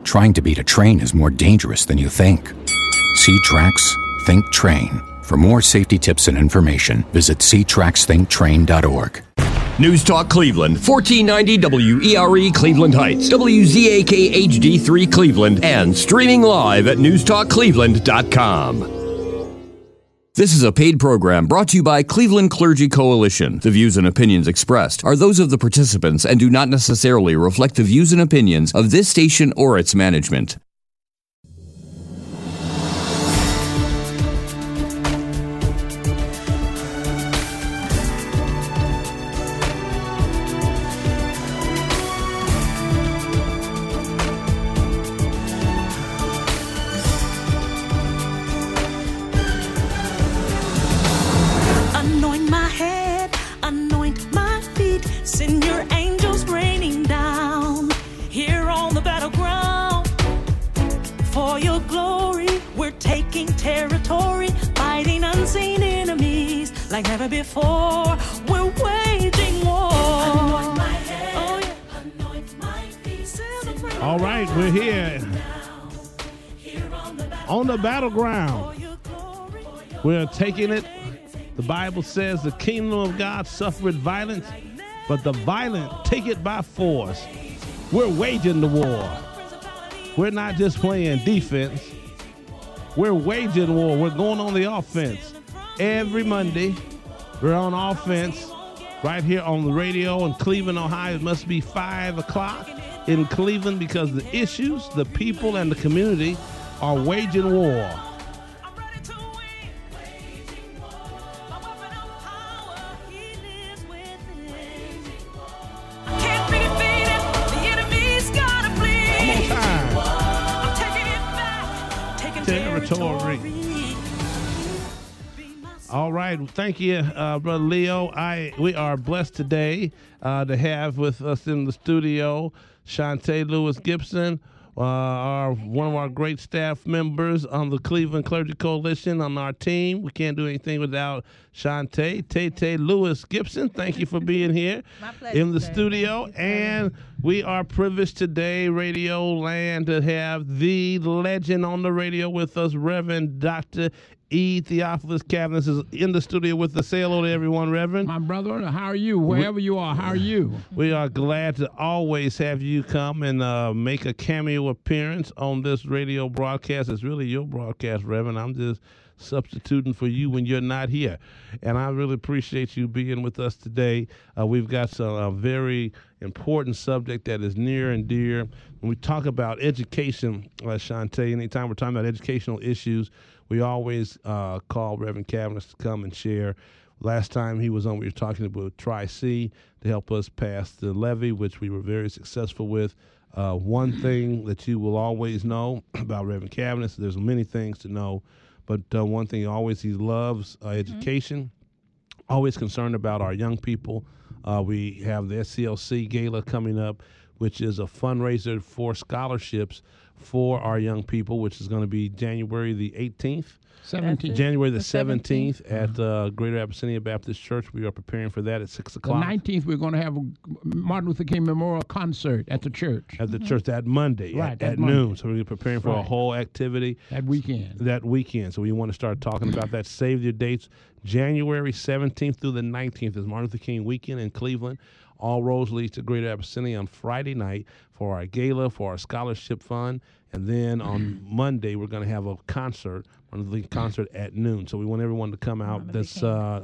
Trying to beat a train is more dangerous than you think. See Tracks, Think Train. For more safety tips and information, visit ctracksthinktrain.org. News Talk Cleveland, 1490 WERE Cleveland Heights, WZAK HD3 Cleveland, and streaming live at newstalkcleveland.com. This is a paid program brought to you by Cleveland Clergy Coalition. The views and opinions expressed are those of the participants and do not necessarily reflect the views and opinions of this station or its management. Like never before, we're waging war. Anoint my head, oh, yeah. Anoint my feet. All right, we're here on the battleground. We're taking it. The Bible says the kingdom of God suffereth violence, but the violent take it by force. We're waging the war. We're not just playing defense. We're waging war. We're going on the offense. Every Monday, we're on offense right here on the radio in Cleveland, Ohio. It must be 5 o'clock in Cleveland because the issues, the people, and the community are waging war. Territory. All right. Thank you, Brother Leo. We are blessed today to have with us in the studio Shantae Lewis Gibson, one of our great staff members on the Cleveland Clergy Coalition on our team. We can't do anything without Shantae. Tay Lewis Gibson, thank you for being here in the studio. And we are privileged today, Radio Land, to have the legend on the radio with us, Reverend Dr. E. Theophilus Cavanis is in the studio with us. Say hello to everyone, Reverend. My brother, how are you? Wherever you are, how are you? We are glad to always have you come and make a cameo appearance on this radio broadcast. It's really your broadcast, Reverend. I'm just substituting for you when you're not here. And I really appreciate you being with us today. We've got a very important subject that is near and dear. When we talk about education, Shantae, anytime we're talking about educational issues, we always call Reverend Cavanis to come and share. Last time he was on, we were talking about Tri-C to help us pass the levy, which we were very successful with. One thing that you will always know about Reverend Cavanis, there's many things to know, but one thing he loves education, always concerned about our young people. We have the SCLC Gala coming up, which is a fundraiser for scholarships for our young people, which is going to be January the 18th. 17th. January the 17th at Greater Abyssinia Baptist Church. We are preparing for that at 6 o'clock. The 19th, we're going to have a Martin Luther King Memorial Concert at the church. At the church that Monday at noon. So we're preparing for a whole activity. That weekend. So we want to start talking about that. Save your dates. January 17th through the 19th is Martin Luther King weekend in Cleveland. All roads lead to Greater Abyssinia on Friday night for our gala, for our scholarship fund. And then on Monday, we're going to have a concert, the concert at noon. So we want everyone to come out. That's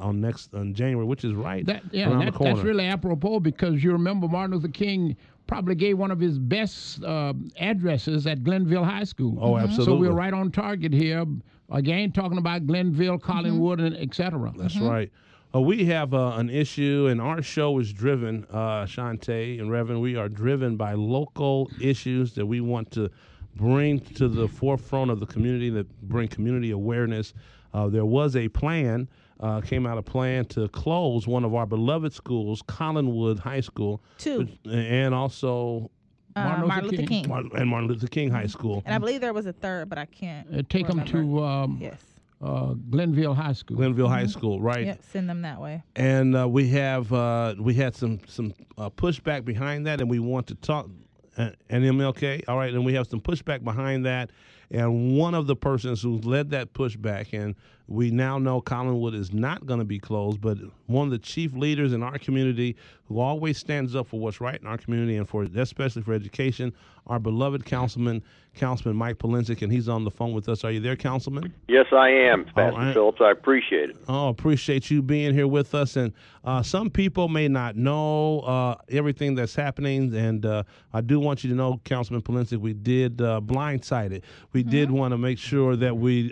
on January, which is around the corner. That's really apropos because you remember Martin Luther King probably gave one of his best addresses at Glenville High School. Oh, absolutely. So we're right on target here. Again, talking about Glenville, Collinwood, and et cetera. That's right. We have an issue, and our show is driven, Shantae and Reverend, we are driven by local issues that we want to bring to the forefront of the community, that bring community awareness. There was a plan, came out a plan to close one of our beloved schools, Collinwood High School. And also Martin Luther King. And Martin Luther King High School. And I believe there was a third, but I can't take them to Glenville High School. Glenville High School, right? Yep, send them that way. And we had some pushback behind that, and we want to talk. And MLK. All right, and we have some pushback behind that. And one of the persons who led that pushback, and we now know Collinwood is not going to be closed, but one of the chief leaders in our community who always stands up for what's right in our community and for especially for education, our beloved Councilman Mike Polensek, and he's on the phone with us. Are you there, Councilman? Yes, I am, Pastor Phillips. I appreciate it. Oh, appreciate you being here with us. And some people may not know everything that's happening, and I do want you to know, Councilman Polensek, we did blindsided. We did want to make sure that we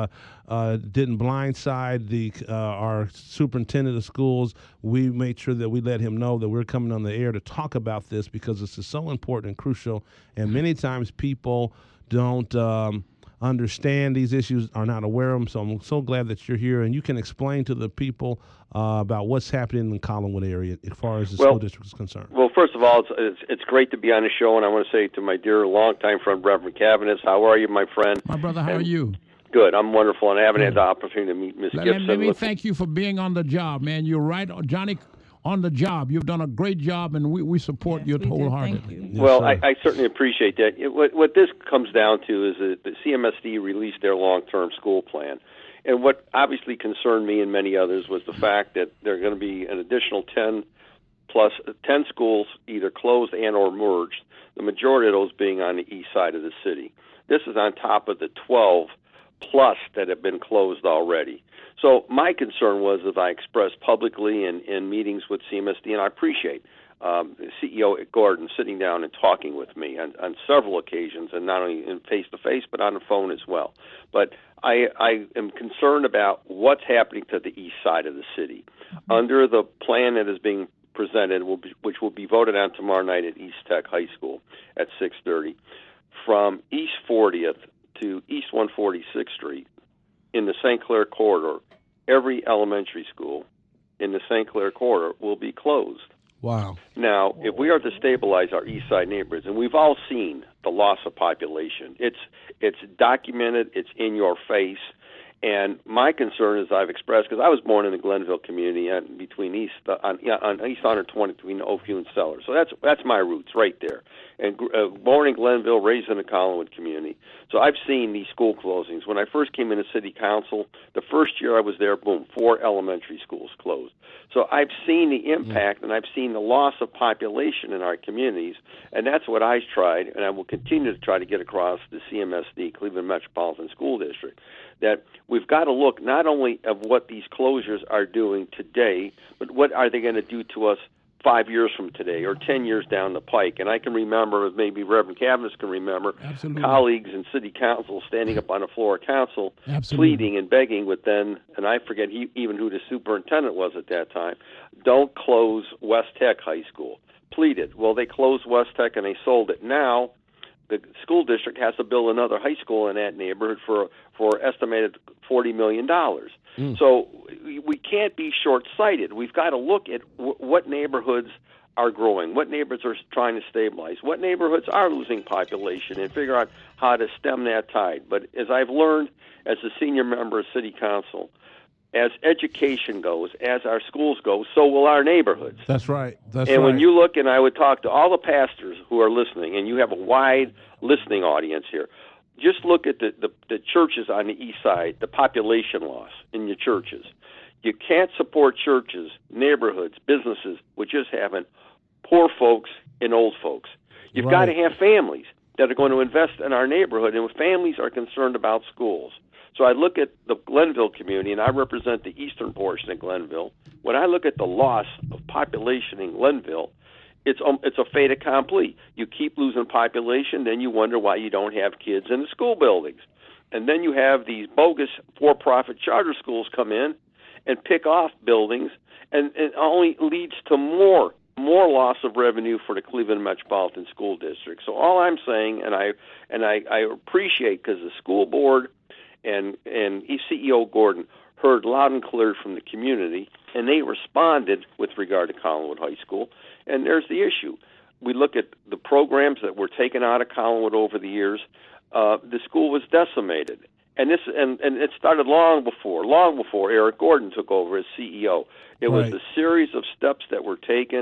didn't blindside our superintendent of schools. We made sure that we let him know that we're coming on the air to talk about this because this is so important and crucial. And many times people don't understand these issues, are not aware of them. So I'm so glad that you're here and you can explain to the people about what's happening in the Collinwood area as far as the school district is concerned. Well, first of all, it's great to be on the show, and I want to say to my dear longtime friend, Reverend Cavanis, how are you, my friend? My brother, how are you? Good. I'm wonderful, and I haven't had the opportunity to meet Ms. Gibson. Let me thank you for being on the job, man. You're right, Johnny, on the job. You've done a great job, and we support you wholeheartedly. Yes, well, I certainly appreciate that. What this comes down to is that the CMSD released their long-term school plan. And what obviously concerned me and many others was the fact that there are going to be an additional 10 schools either closed and or merged, the majority of those being on the east side of the city. This is on top of the 12 plus that have been closed already. So my concern was, as I expressed publicly in meetings with CMSD, and I appreciate CEO Gordon sitting down and talking with me on several occasions, and not only in face-to-face, but on the phone as well. But I am concerned about what's happening to the east side of the city. Under the plan that is being presented, which will be voted on tomorrow night at East Tech High School at 6:30, from East 40th to East 146th Street in the St. Clair corridor, every elementary school in the St. Clair corridor will be closed. Wow. Now, if we are to stabilize our east side neighborhoods, and we've all seen the loss of population, it's documented, it's in your face, and my concern, as I've expressed, because I was born in the Glenville community between on East 120 between Oakview and Sellers, so that's my roots right there. And born in Glenville, raised in the Collinwood community, so I've seen these school closings. When I first came into City Council, the first year I was there, boom, 4 elementary schools closed. So I've seen the impact, and I've seen the loss of population in our communities, and that's what I tried, and I will continue to try to get across the CMSD, Cleveland Metropolitan School District, that we've got to look not only at what these closures are doing today, but what are they going to do to us 5 years from today or 10 years down the pike. And I can remember, maybe Reverend Cavanis can remember, colleagues in City Council standing up on the floor of council pleading and begging with then, and I forget even who the superintendent was at that time, don't close West Tech High School. Pleaded. Well, they closed West Tech and they sold it. Now the school district has to build another high school in that neighborhood for estimated $40 million. So we can't be short-sighted. We've got to look at what neighborhoods are growing, what neighborhoods are trying to stabilize, what neighborhoods are losing population, and figure out how to stem that tide. But as I've learned as a senior member of City Council, as education goes, as our schools go, so will our neighborhoods. That's right. And when you look, and I would talk to all the pastors who are listening, and you have a wide listening audience here, just look at the churches on the east side, the population loss in your churches. You can't support churches, neighborhoods, businesses with just having poor folks and old folks. You've got to have families that are going to invest in our neighborhood, and families are concerned about schools. So I look at the Glenville community, and I represent the eastern portion of Glenville. When I look at the loss of population in Glenville, it's a fait accompli. You keep losing population, then you wonder why you don't have kids in the school buildings. And then you have these bogus for-profit charter schools come in and pick off buildings, and it only leads to more loss of revenue for the Cleveland Metropolitan School District. So all I'm saying, and I appreciate, because the school board and CEO Gordon heard loud and clear from the community, and they responded with regard to Collinwood High School. And there's the issue. We look at the programs that were taken out of Collinwood over the years. The school was decimated. And it started long before Eric Gordon took over as CEO. It was a series of steps that were taken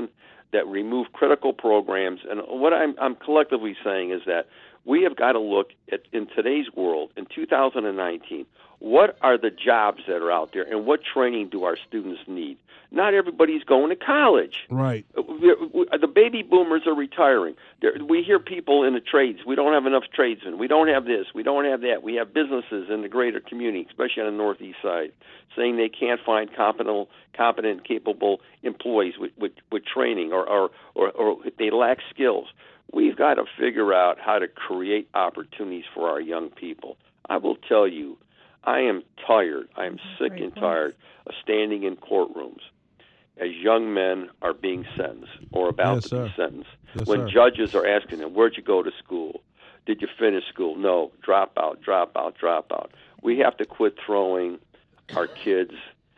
that remove critical programs. And what I'm collectively saying is that we have got to look at, in today's world, in 2019, what are the jobs that are out there and what training do our students need? Not everybody's going to college. Right. The baby boomers are retiring. We hear people in the trades. We don't have enough tradesmen. We don't have this. We don't have that. We have businesses in the greater community, especially on the northeast side, saying they can't find competent, capable employees with training or they lack skills. We've got to figure out how to create opportunities for our young people. I will tell you, I am tired. I am sick and tired of standing in courtrooms as young men are being sentenced or about to be sentenced. When judges are asking them, where'd you go to school? Did you finish school? No. Drop out, drop out, drop out. We have to quit throwing our kids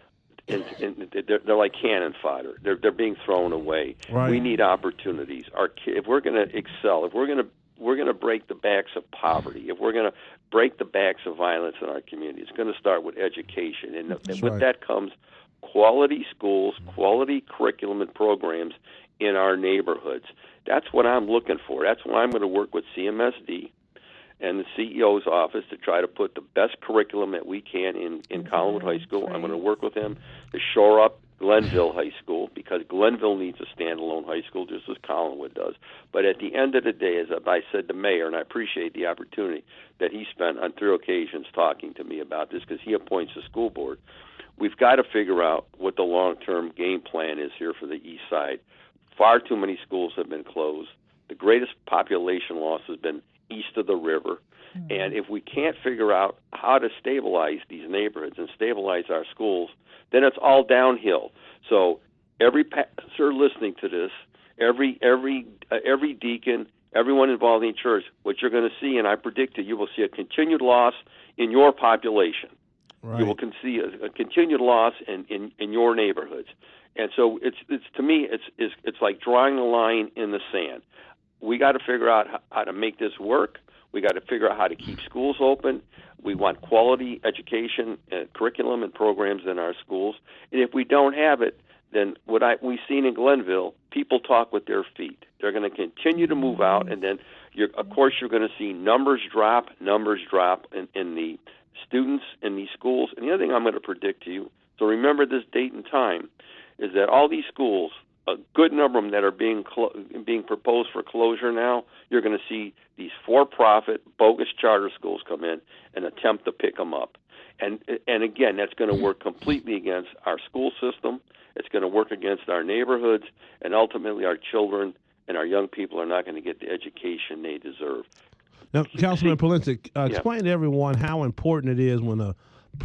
they're like cannon fodder. They're being thrown away. Right. We need opportunities. If we're going to excel, if we're going to break the backs of poverty, if we're going to break the backs of violence in our community, it's going to start with education. And with that comes quality schools, quality curriculum and programs in our neighborhoods. That's what I'm looking for. That's why I'm going to work with CMSD and the CEO's office to try to put the best curriculum that we can in Collinwood High School. I'm going to work with them to shore up Glenville High School, because Glenville needs a standalone high school just as Collinwood does. But at the end of the day, as I said to Mayor, and I appreciate the opportunity that he spent on 3 occasions talking to me about this, because he appoints the school board, we've got to figure out what the long-term game plan is here for the east side. Far too many schools have been closed. The greatest population loss has been east of the river. And if we can't figure out how to stabilize these neighborhoods and stabilize our schools, then it's all downhill. So every pastor listening to this, every deacon, everyone involved in church, what you're going to see, and I predict that you will see a continued loss in your population. Right. You will see a continued loss in your neighborhoods. And so it's to me it's like drawing a line in the sand. We got to figure out how to make this work. We got to figure out how to keep schools open. We want quality education, curriculum, and programs in our schools. And if we don't have it, then we've seen in Glenville, people talk with their feet. They're going to continue to move out, and then, of course, you're going to see numbers drop in the students in these schools. And the other thing I'm going to predict to you, so remember this date and time, is that all these schools, a good number of them that are being proposed for closure now, you're going to see these for-profit, bogus charter schools come in and attempt to pick them up. And again, that's going to work completely against our school system. It's going to work against our neighborhoods, and ultimately our children and our young people are not going to get the education they deserve. Now, Councilman Polinsek, explain to everyone how important it is when a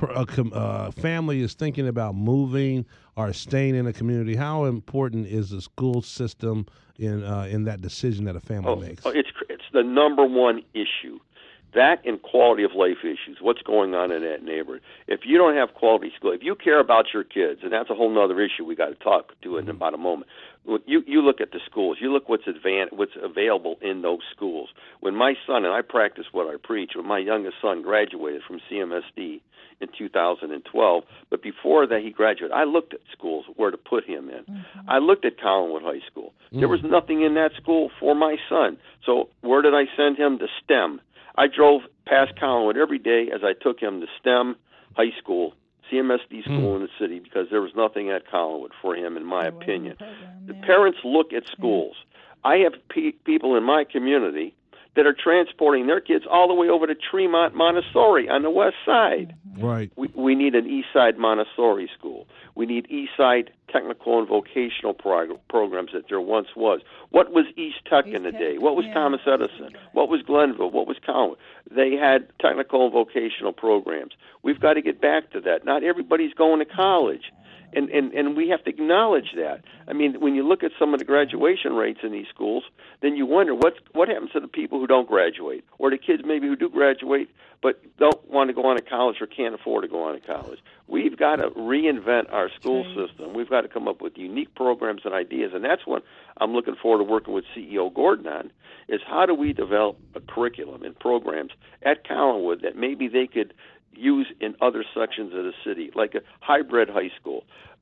family is thinking about moving or staying in a community. How important is the school system in that decision that a family makes? It's the number one issue. That and quality of life issues, what's going on in that neighborhood. If you don't have quality school, if you care about your kids, and that's a whole other issue we got to talk to in about a moment. You look at the schools, you look what's available in those schools. When my son, and I practice what I preach, when my youngest son graduated from CMSD in 2012, but before that he graduated, I looked at schools where to put him in. Mm-hmm. I looked at Collinwood High School. There was nothing in that school for my son. So where did I send him? To STEM. I drove past Collinwood every day as I took him to STEM High School, CMSD school in the city, because there was nothing at Collinwood for him, in my opinion. The parents look at schools. I have people in my community that are transporting their kids all the way over to Tremont Montessori on the west side. Right. We need an east side Montessori school. We need east side technical and vocational programs that there once was. What was East Tech in the day? What was Thomas Edison? What was Glenville? What was Collinwood? They had technical and vocational programs. We've got to get back to that. Not everybody's going to college. And we have to acknowledge that. I mean, when you look at some of the graduation rates in these schools, then you wonder what happens to the people who don't graduate, or the kids maybe who do graduate but don't want to go on to college or can't afford to go on to college. We've got to reinvent our school system. We've got to come up with unique programs and ideas, and that's what I'm looking forward to working with CEO Gordon on, is how do we develop a curriculum and programs at Collinwood that maybe they could use in other sections of the city, like a hybrid high school.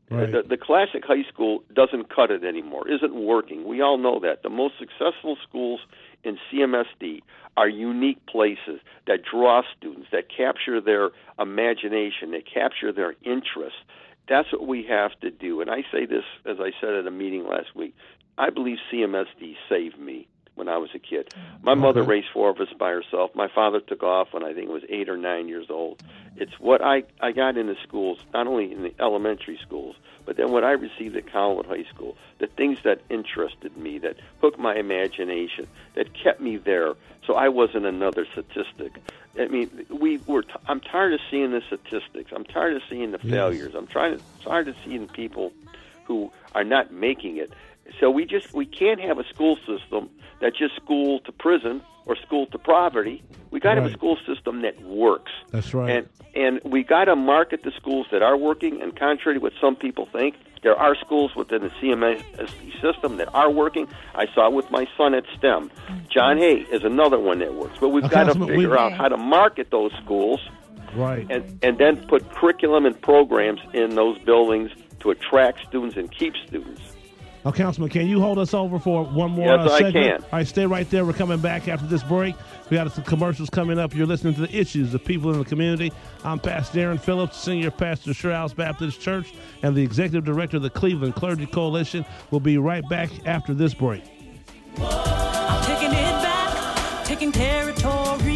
Right. The classic high school doesn't cut it anymore, isn't working. We all know that. The most successful schools in CMSD are unique places that draw students, that capture their imagination, that capture their interest. That's what we have to do. And I say this, as I said at a meeting last week, I believe CMSD saved me when I was a kid. My mother raised 4 of us by herself. My father took off when I think I was 8 or 9 years old. It's what I got into schools, not only in the elementary schools, but then what I received at Collinwood High School, the things that interested me, that hooked my imagination, that kept me there, so I wasn't another statistic. I mean, I'm tired of seeing the statistics. I'm tired of seeing the failures. I'm tired of seeing people who are not making it. So we can't have a school system that's just school to prison or school to poverty. We got to have a school system that works. That's right. And we got to market the schools that are working. And contrary to what some people think, there are schools within the CMSD system that are working. I saw it with my son at STEM. John Hay is another one that works. But we've got to figure out how to market those schools, right? And then put curriculum and programs in those buildings to attract students and keep students. Now, Councilman, can you hold us over for one more segment? Yes, I can. All right, stay right there. We're coming back after this break. We got some commercials coming up. You're listening to the issues of people in the community. I'm Pastor Darren Phillips, Senior Pastor, Sure Baptist Church, and the Executive Director of the Cleveland Clergy Coalition. We'll be right back after this break. I'm taking it back, taking territory.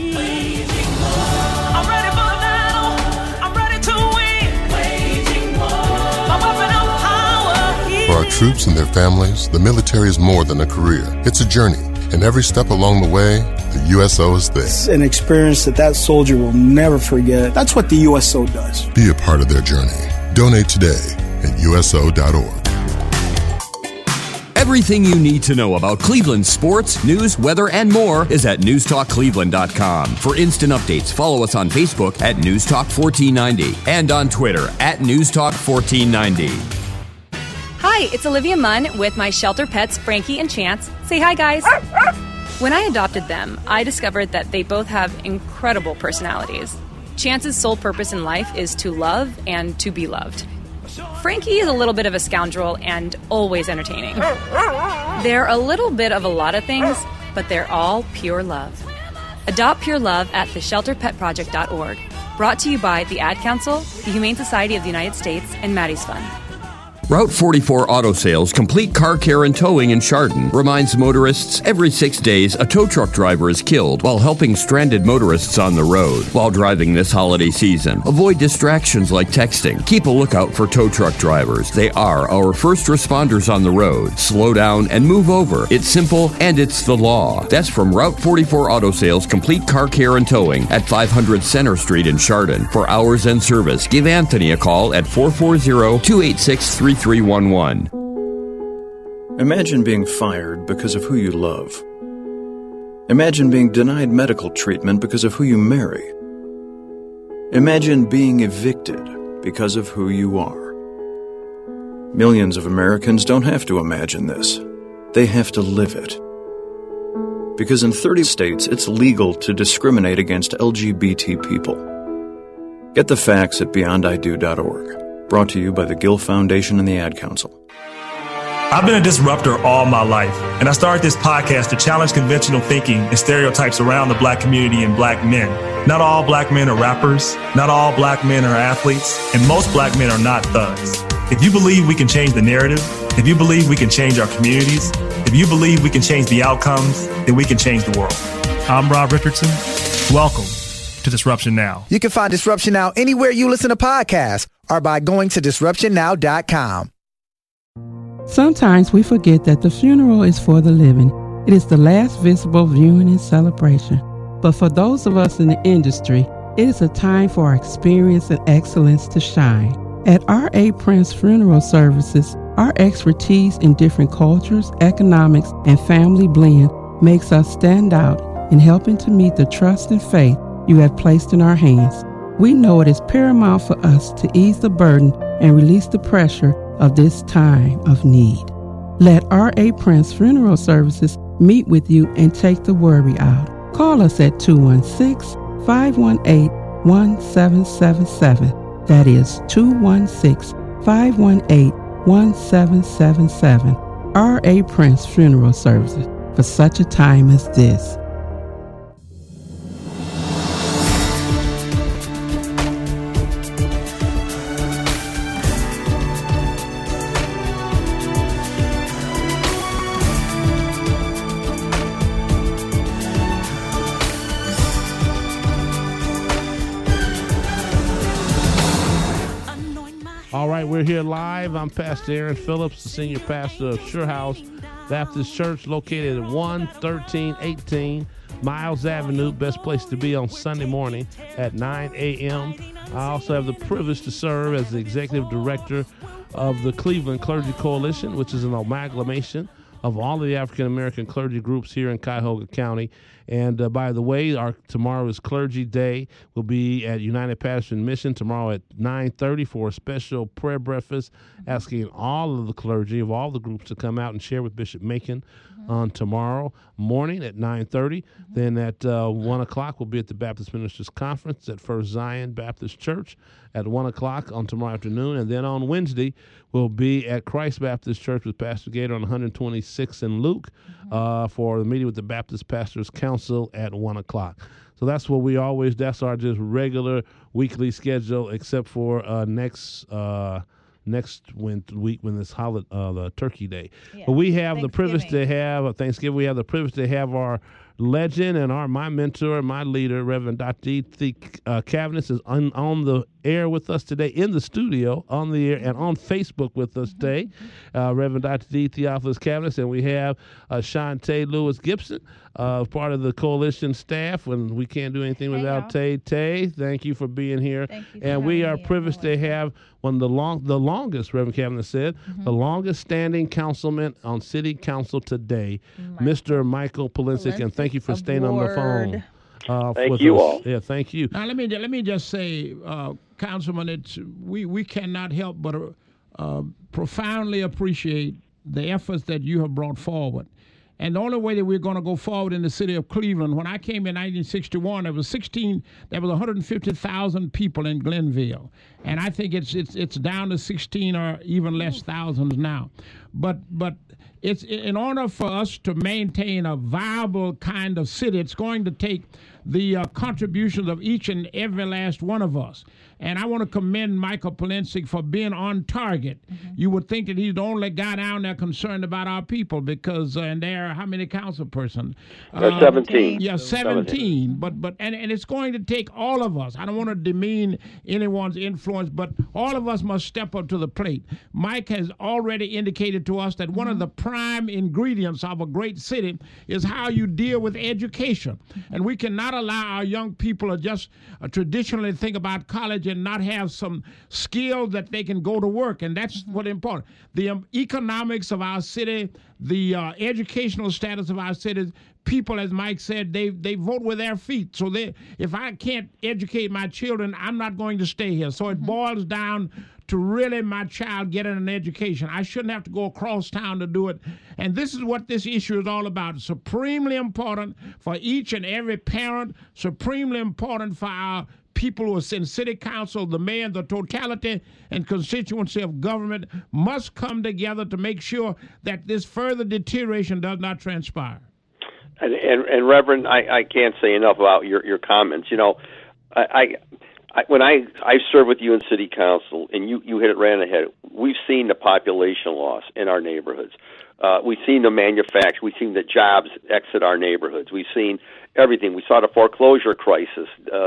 I'm ready for the battle. I'm ready to win. Waging war. My weapon of power. For our troops and their families, the military is more than a career. It's a journey. And every step along the way, the USO is there. It's an experience that soldier will never forget. That's what the USO does. Be a part of their journey. Donate today at USO.org. Everything you need to know about Cleveland sports, news, weather, and more is at newstalkcleveland.com. For instant updates, follow us on Facebook at newstalk1490 and on Twitter at newstalk1490. Hi, it's Olivia Munn with my shelter pets, Frankie and Chance. Say hi, guys. When I adopted them, I discovered that they both have incredible personalities. Chance's sole purpose in life is to love and to be loved. Frankie is a little bit of a scoundrel and always entertaining. They're a little bit of a lot of things, but they're all pure love. Adopt pure love at theshelterpetproject.org. Brought to you by the Ad Council, the Humane Society of the United States, and Maddie's Fund. Route 44 Auto Sales Complete Car Care and Towing in Chardon reminds motorists every 6 days a tow truck driver is killed while helping stranded motorists on the road. While driving this holiday season, avoid distractions like texting. Keep a lookout for tow truck drivers. They are our first responders on the road. Slow down and move over. It's simple and it's the law. That's from Route 44 Auto Sales Complete Car Care and Towing at 500 Center Street in Chardon. For hours and service, give Anthony a call at 440-286-3311. Imagine being fired because of who you love. Imagine being denied medical treatment because of who you marry. Imagine being evicted because of who you are. Millions of Americans don't have to imagine this. They have to live it. Because in 30 states, it's legal to discriminate against LGBT people. Get the facts at beyondido.org. Brought to you by the Gill Foundation and the Ad Council. I've been a disruptor all my life, and I started this podcast to challenge conventional thinking and stereotypes around the black community and black men. Not all black men are rappers, not all black men are athletes, and most black men are not thugs. If you believe we can change the narrative, if you believe we can change our communities, if you believe we can change the outcomes, then we can change the world. I'm Rob Richardson. Welcome to Disruption Now. You can find Disruption Now anywhere you listen to podcasts or by going to disruptionnow.com. Sometimes we forget that the funeral is for the living. It is the last visible viewing and celebration. But for those of us in the industry, it is a time for our experience and excellence to shine. At R.A. Prince Funeral Services, our expertise in different cultures, economics, and family blend makes us stand out in helping to meet the trust and faith you have placed in our hands. We know it is paramount for us to ease the burden and release the pressure of this time of need. Let R.A. Prince Funeral Services meet with you and take the worry out. Call us at 216-518-1777. That is 216 518-1777. R.A. Prince Funeral Services, for such a time as this. All right, we're here live. I'm Pastor Aaron Phillips, the senior pastor of Sure House Baptist Church, located at 11318 Miles Avenue. Best place to be on Sunday morning at 9 a.m. I also have the privilege to serve as the executive director of the Cleveland Clergy Coalition, which is an amalgamation of all of the African American clergy groups here in Cuyahoga County. And by the way, tomorrow is Clergy Day. We'll be at United Passion Mission tomorrow at 9:30 for a special prayer breakfast, asking all of the clergy of all the groups to come out and share with Bishop Macon on tomorrow morning at 9:30. Then at 1 o'clock, we'll be at the Baptist Ministers Conference at First Zion Baptist Church at 1 o'clock on tomorrow afternoon. And then on Wednesday, we'll be at Christ Baptist Church with Pastor Gator on 126 in Luke for the meeting with the Baptist Pastors Council at 1 o'clock. So that's what that's our just regular weekly schedule, except for next week when it's the Turkey Day. Yeah. But we have the privilege to have Thanksgiving. We have the privilege to have our legend and my mentor, my leader, Reverend Dr. D.T. Cavanis, is on the air with us today, in the studio, on the air, and on Facebook with us today. Reverend Dr. D. Theophilus Cavanis, and we have Shantae Lewis Gibson, part of the coalition staff. When we can't do anything without Tay. Thank you for being here. And we are privileged to have one of the longest, Reverend Cavanis said, the longest standing councilman on City Council today, Mr. Michael Polinsik, and thank you for staying on the phone. Thank you all. Yeah, thank you. Now let me just say, Councilman, we cannot help but profoundly appreciate the efforts that you have brought forward. And the only way that we're going to go forward in the city of Cleveland, when I came in 1961, there was 150,000 people in Glenville, and I think it's down to 16 or even less thousands now. But it's in order for us to maintain a viable kind of city, it's going to take the contributions of each and every last one of us. And I want to commend Michael Polinsik for being on target. You would think that he's the only guy down there concerned about our people, because and there are how many council persons? 17. Yeah, 17. But it's going to take all of us. I don't want to demean anyone's influence, but all of us must step up to the plate. Mike has already indicated to us that one of the prime ingredients of a great city is how you deal with education. And we cannot allow our young people to just traditionally think about college and not have some skill that they can go to work. And that's what important. The economics of our city, the educational status of our cities, people, as Mike said, they vote with their feet. So if I can't educate my children, I'm not going to stay here. So it boils down to really my child getting an education. I shouldn't have to go across town to do it. And this is what this issue is all about. Supremely important for each and every parent, supremely important for our people who are in city council, the mayor, the totality and constituency of government must come together to make sure that this further deterioration does not transpire. And Reverend, I can't say enough about your comments. You know, when I served with you in city council, and you hit it right on the head, we've seen the population loss in our neighborhoods. We've seen the manufacture. We've seen the jobs exit our neighborhoods. We've seen everything. We saw the foreclosure crisis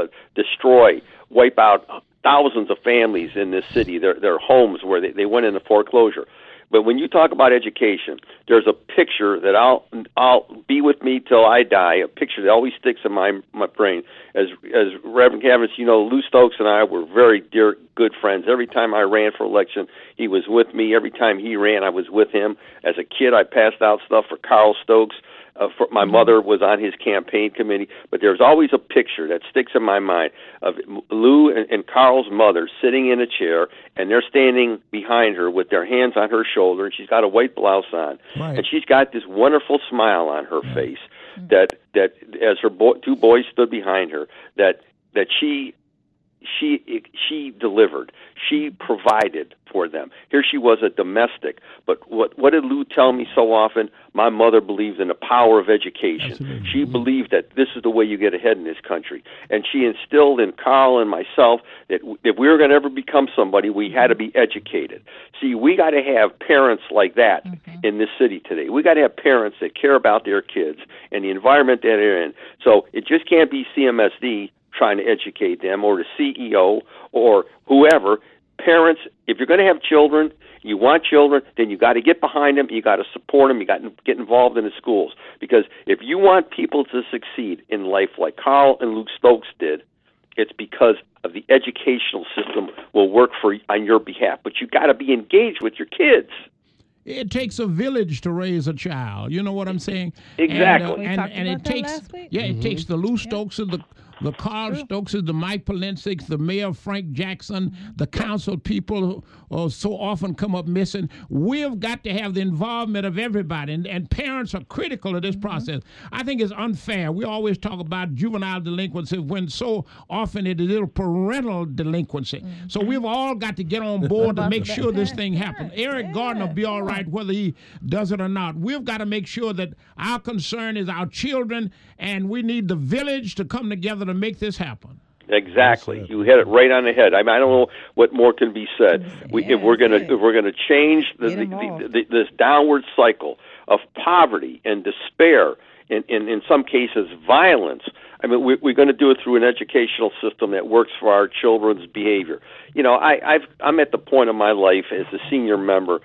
wipe out thousands of families in this city, their homes where they went into foreclosure. But when you talk about education, there's a picture that I'll be with me till I die, a picture that always sticks in my brain. As Reverend Cavanis, you know, Lou Stokes and I were very dear, good friends. Every time I ran for election, he was with me. Every time he ran, I was with him. As a kid, I passed out stuff for Carl Stokes. My mother was on his campaign committee, but there's always a picture that sticks in my mind of Lou and Carl's mother sitting in a chair, and they're standing behind her with their hands on her shoulder, and she's got a white blouse on, and she's got this wonderful smile on her face that as her two boys stood behind her, that she she delivered. She provided for them. Here she was, a domestic. But what did Lou tell me so often? My mother believed in the power of education. Absolutely. She believed that this is the way you get ahead in this country. And she instilled in Carl and myself that if we were going to ever become somebody, we had to be educated. See, we got to have parents like that in this city today. We got to have parents that care about their kids and the environment that they're in. So it just can't be CMSD trying to educate them, or the CEO, or whoever. Parents, if you're going to have children, you want children, then you got to get behind them, you got to support them, you got to get involved in the schools. Because if you want people to succeed in life like Carl and Luke Stokes did, it's because of the educational system will work on your behalf. But you got to be engaged with your kids. It takes a village to raise a child. You know what I'm saying? Exactly. And it takes, it takes the Lou Stokeses, the Carl Stokeses, the Mike Polensicks, the Mayor Frank Jackson, the council people who so often come up missing. We've got to have the involvement of everybody, and parents are critical of this process. I think it's unfair. We always talk about juvenile delinquency when so often it is parental delinquency. So we've all got to get on board to make sure this thing happens. Eric Gardner will be all right whether he does it or not. We've got to make sure that our concern is our children, and we need the village to come together to make this happen. Exactly, you hit it right on the head. I mean, I don't know what more can be said. If we're going to change this downward cycle of poverty and despair, and in some cases violence, I mean, we're going to do it through an educational system that works for our children's behavior. You know, I'm at the point of my life as a senior member.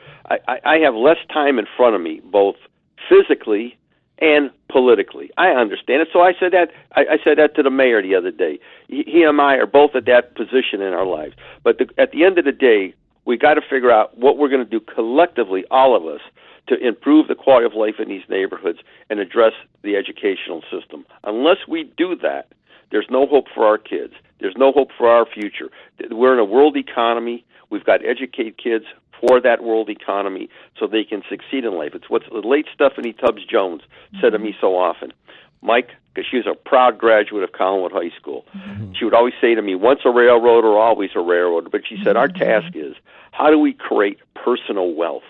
I have less time in front of me, both physically and politically. I understand it. So I said that to the mayor the other day. He and I are both at that position in our lives. But at the end of the day, we got to figure out what we're going to do collectively, all of us, to improve the quality of life in these neighborhoods and address the educational system. Unless we do that, there's no hope for our kids. There's no hope for our future. We're in a world economy. We've got to educate kids for that world economy so they can succeed in life. It's what the late Stephanie Tubbs Jones said to me so often. Mike, because she was a proud graduate of Collinwood High School, she would always say to me, once a railroader, always a railroader. But she said, our task is, how do we create personal wealth?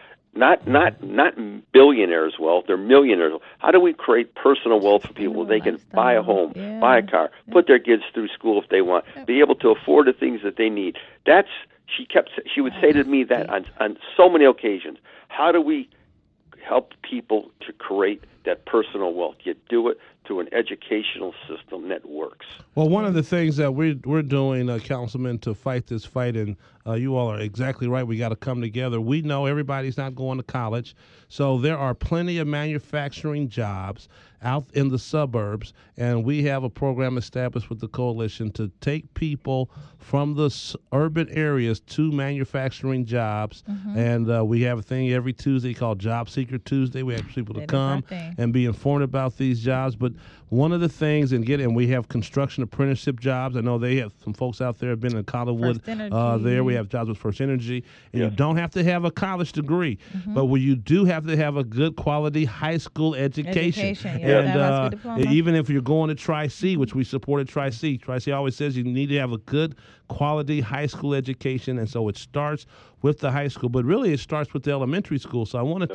Not billionaires' wealth, they're millionaires. How do we create personal wealth for people? They can buy a home, buy a car, put their kids through school if they want, be able to afford the things that they need. She would say to me that on so many occasions. How do we help people to create that personal wealth? You do it through an educational system that works. Well, one of the things that we're doing, Councilman, to fight this fight, and you all are exactly right, we got to come together. We know everybody's not going to college, so there are plenty of manufacturing jobs out in the suburbs, and we have a program established with the coalition to take people from the urban areas to manufacturing jobs, and we have a thing every Tuesday called Job Seeker Tuesday. We have people to come and be informed about these jobs, but one of the things, and we have construction apprenticeship jobs. I know they have some folks out there have been in Collinwood. There we have jobs with First Energy, and you don't have to have a college degree, but you do have to have a good quality high school education. And even if you're going to Tri-C, which we supported Tri-C always says you need to have a good quality high school education, and so it starts with the high school, but really it starts with the elementary school. So I wanted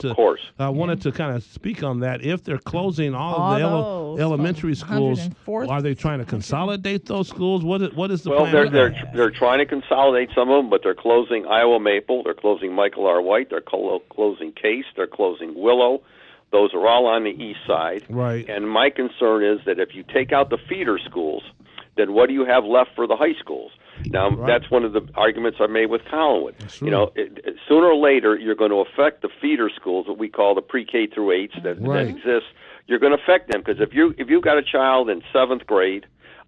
to kind of speak on that. If they're closing all of the elementary schools, are they trying to consolidate those schools? What is the plan? Well, they're trying to consolidate some of them, but they're closing Iowa Maple, they're closing Michael R. White, they're closing Case, they're closing Willow. Those are all on the east side. Right. And my concern is that if you take out the feeder schools, then what do you have left for the high schools? Now, that's one of the arguments I made with Collinwood. You know, sooner or later, you're going to affect the feeder schools, what we call the pre-K through 8s that exist. You're going to affect them because if you've got a child in 7th grade,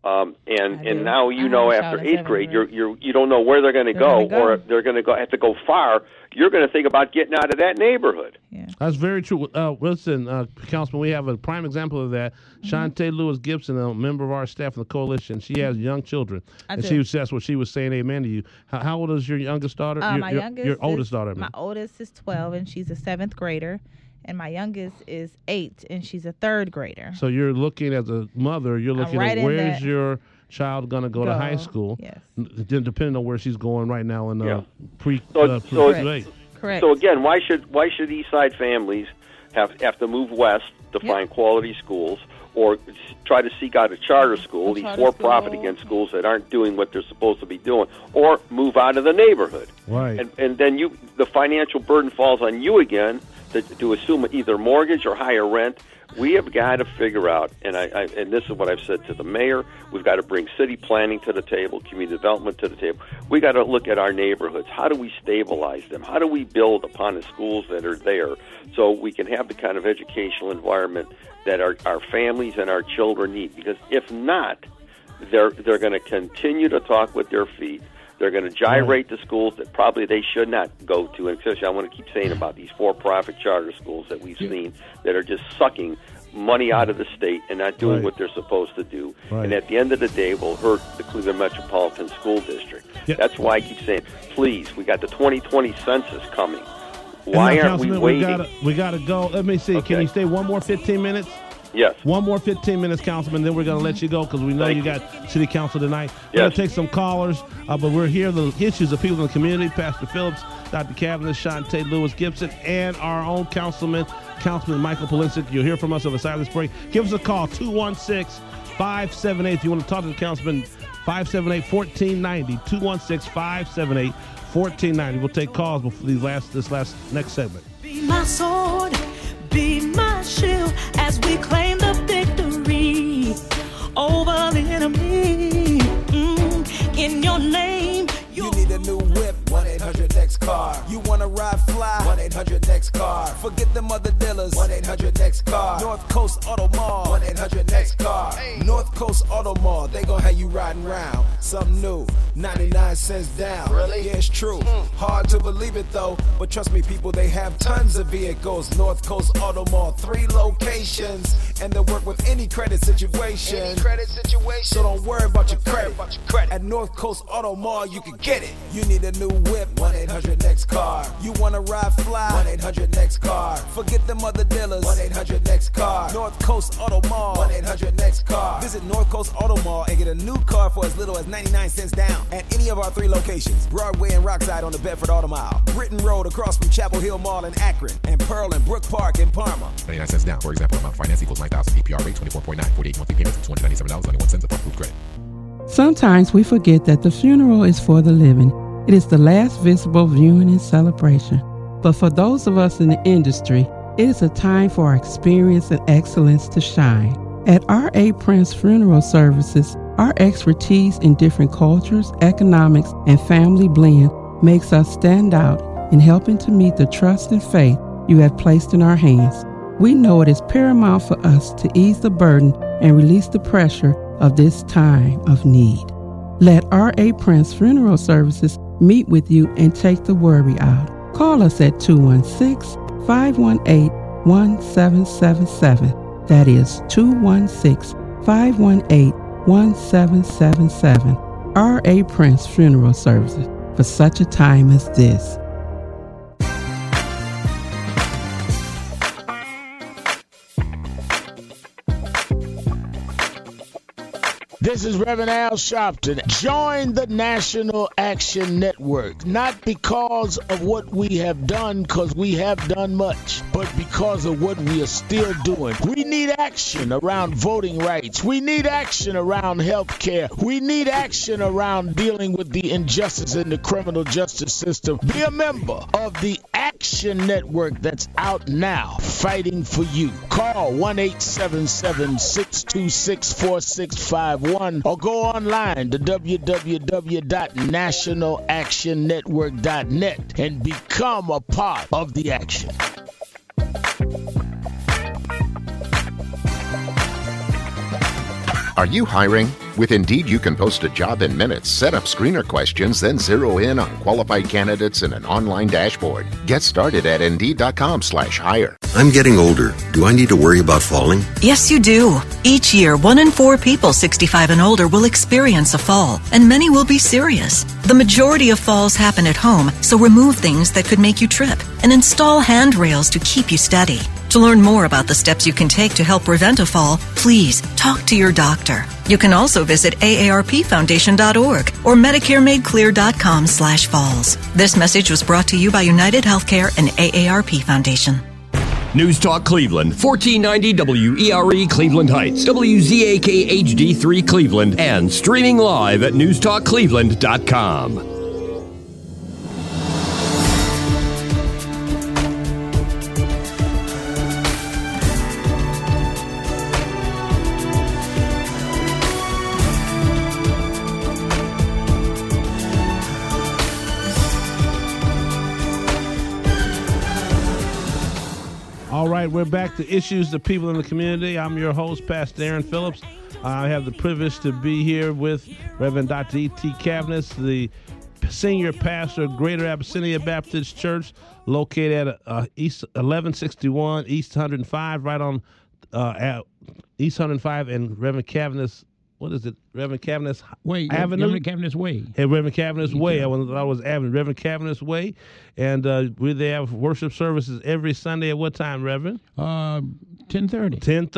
and now after 8th grade, you don't know where they're going to go, or they're going to have to go far. You're going to think about getting out of that neighborhood. Yeah. That's very true. Listen, Councilman, we have a prime example of that. Shantae Lewis Gibson, a member of our staff in the coalition, she has young children, that's what she was saying. Amen to you. How old is your youngest daughter? Your oldest daughter. My oldest is 12, and she's a 7th grader. And my youngest is 8, and she's a 3rd grader. So you're looking as a mother, you're looking at where's your child going to go to high school. Yes. Depending on where she's going right now in Correct. So again, why should Eastside families have to move west to find quality schools, or try to seek out a charter school, these for-profit against schools that aren't doing what they're supposed to be doing, or move out of the neighborhood? Right. And then the financial burden falls on you again to assume either mortgage or higher rent. We have got to figure out, and this is what I've said to the mayor, we've got to bring city planning to the table, community development to the table. We got to look at our neighborhoods. How do we stabilize them? How do we build upon the schools that are there so we can have the kind of educational environment that our families and our children need? Because if not, they're going to continue to talk with their feet. They're going to gyrate to schools that probably they should not go to. And especially I want to keep saying about these for-profit charter schools that we've seen that are just sucking money out of the state and not doing what they're supposed to do. And at the end of the day, will hurt the Cleveland Metropolitan School District. That's why I keep saying, please, we got the 2020 census coming. Why aren't we waiting? We got to go. Let me see. Can you stay one more 15 minutes? Yes. One more 15 minutes, Councilman, then we're going to let you go because we know you got City Council tonight. We're going to take some callers, but we're here, the issues of people in the community, Pastor Phillips, Dr. Cavanagh, Shantae Lewis Gibson, and our own Councilman Michael Polensek. You'll hear from us on the side of this break. Give us a call, 216-578. If you want to talk to the Councilman, 578-1490, 216-578-1490. We'll take calls before this next segment. Be my sword, be my shield, as we claim the victory over the enemy. In your name, you need a new whip, 1-800-NEXT-CAR. You want to ride fly, 1-800-NEXT-CAR. Forget them other dealers, 1-800-NEXT-CAR. North Coast Auto Mall, 1-800-NEXT-CAR. North Coast Auto Mall, they gon' have you riding round. Something new, 99 cents down. Really? Yeah, it's true. Hard to believe it though, but trust me people, they have tons of vehicles. North Coast Auto Mall, 3 locations, and they work with any credit situation. So don't worry about your credit. At North Coast Auto Mall, you can get it. You need a new whip, 1-800-NEXT-CAR. You wanna ride fly, 1-800-NEXT-CAR. Forget them other dealers, 1-800-NEXT-CAR. North Coast Auto Mall, 1-800-NEXT-CAR. Visit North Coast Auto Mall and get a new car for as little as 99 cents down at any of our 3 locations: Broadway and Rockside on the Bedford Auto Mile, Britton Road across from Chapel Hill Mall in Akron, and Pearl and Brook Park in Parma. 99 cents down. For example, amount finance equals $9,000. APR rate 24.9. 48 monthly payments of $297.91 upon approved credit. Sometimes we forget that the funeral is for the living. It is the last visible viewing and celebration. But for those of us in the industry, it is a time for our experience and excellence to shine. At R.A. Prince Funeral Services, our expertise in different cultures, economics, and family blend makes us stand out in helping to meet the trust and faith you have placed in our hands. We know it is paramount for us to ease the burden and release the pressure of this time of need. Let R.A. Prince Funeral Services meet with you and take the worry out. Call us at 216-518-1777. That is 216-518-1777. R.A. Prince Funeral Services, for such a time as this. This is Reverend Al Sharpton. Join the National Action Network, not because of what we have done, because we have done much, but because of what we are still doing. We need action around voting rights. We need action around health care. We need action around dealing with the injustice in the criminal justice system. Be a member of the Action Network that's out now, fighting for you. Call 1-877-626-4651. Or go online to www.nationalactionnetwork.net and become a part of the action. Are you hiring? With Indeed, you can post a job in minutes, set up screener questions, then zero in on qualified candidates in an online dashboard. Get started at Indeed.com/hire. I'm getting older. Do I need to worry about falling? Yes, you do. Each year, 1 in 4 people 65 and older will experience a fall, and many will be serious. The majority of falls happen at home, so remove things that could make you trip and install handrails to keep you steady. To learn more about the steps you can take to help prevent a fall, please talk to your doctor. You can also visit aarpfoundation.org or MedicareMadeClear.com/falls. This message was brought to you by United Healthcare and AARP Foundation. News Talk Cleveland, 1490 WERE Cleveland Heights, WZAK HD3 Cleveland, and streaming live at newstalkcleveland.com. All right, we're back to Issues to People in the Community. I'm your host, Pastor Aaron Phillips. I have the privilege to be here with Reverend Dr. E.T. Cavness, the senior pastor of Greater Abyssinia Baptist Church, located at East 1161 East 105, right on East 105 and Reverend Cavness. What is it? Reverend Cavness Avenue? Reverend Cavness Way. Hey, Reverend Cavness Way. I thought it was Avenue. Reverend Cavness Way. And they have worship services every Sunday at what time, Reverend? 10:30.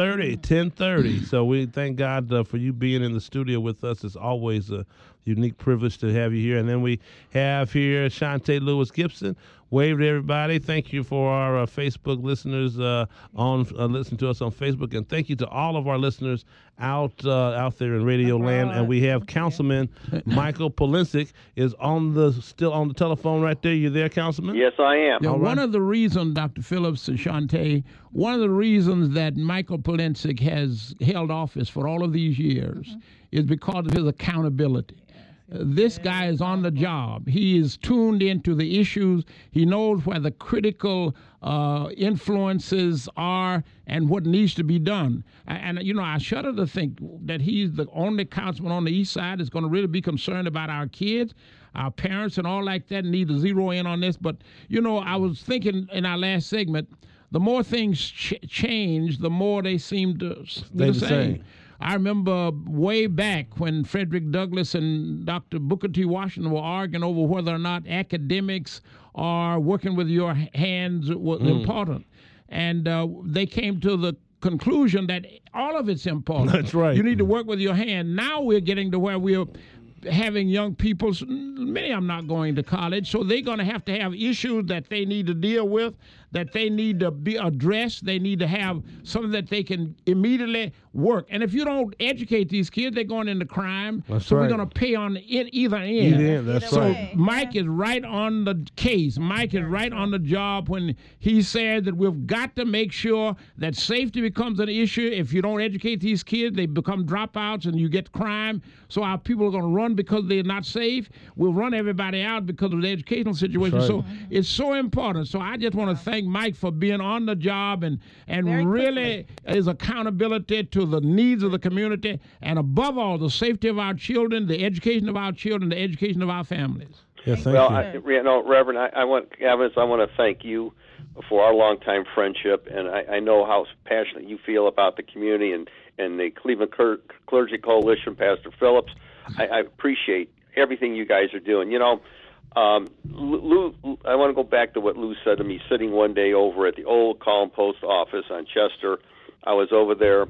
10:30. So we thank God for you being in the studio with us. It's always a unique privilege to have you here. And then we have here Shante Lewis Gibson. Wave to everybody. Thank you for our Facebook listeners listening to us on Facebook, and thank you to all of our listeners out there in Radio Land. And we have Councilman Michael Polinsik is still on the telephone right there. You there, Councilman? Yes, I am. Yeah, one of the reasons, Dr. Phillips and Shante, one of the reasons that Michael Polinsik has held office for all of these years is because of his accountability. This guy is on the job. He is tuned into the issues. He knows where the critical influences are and what needs to be done. And I shudder to think that he's the only councilman on the east side that's going to really be concerned about our kids, our parents, and all like that, and need to zero in on this. But, I was thinking in our last segment, the more things change, the more they seem to be the same. I remember way back when Frederick Douglass and Dr. Booker T. Washington were arguing over whether or not academics or working with your hands was important. And they came to the conclusion that all of it's important. That's right. You need to work with your hand. Now we're getting to where we're having young people, many of them not going to college, so they're going to have issues that they need to deal with, that they need to be addressed. They need to have something that they can immediately work. And if you don't educate these kids, they're going into crime. That's so right. We're going to pay on either end. That's so right. Mike is right on the case. Mike is right on the job when he said that we've got to make sure that safety becomes an issue. If you don't educate these kids, they become dropouts and you get crime. So our people are going to run because they're not safe. We'll run everybody out because of the educational situation. Right. So it's so important. So I just want to thank Mike for being on the job and really his accountability to the needs of the community, and above all, the safety of our children, the education of our children, the education of our families. Yes, thank you. Reverend, I want to thank you for our longtime friendship, and I know how passionate you feel about the community and the Cleveland Clergy Coalition, Pastor Phillips. I appreciate everything you guys are doing. Lou, I want to go back to what Lou said to me sitting one day over at the old Column Post office on Chester. I was over there.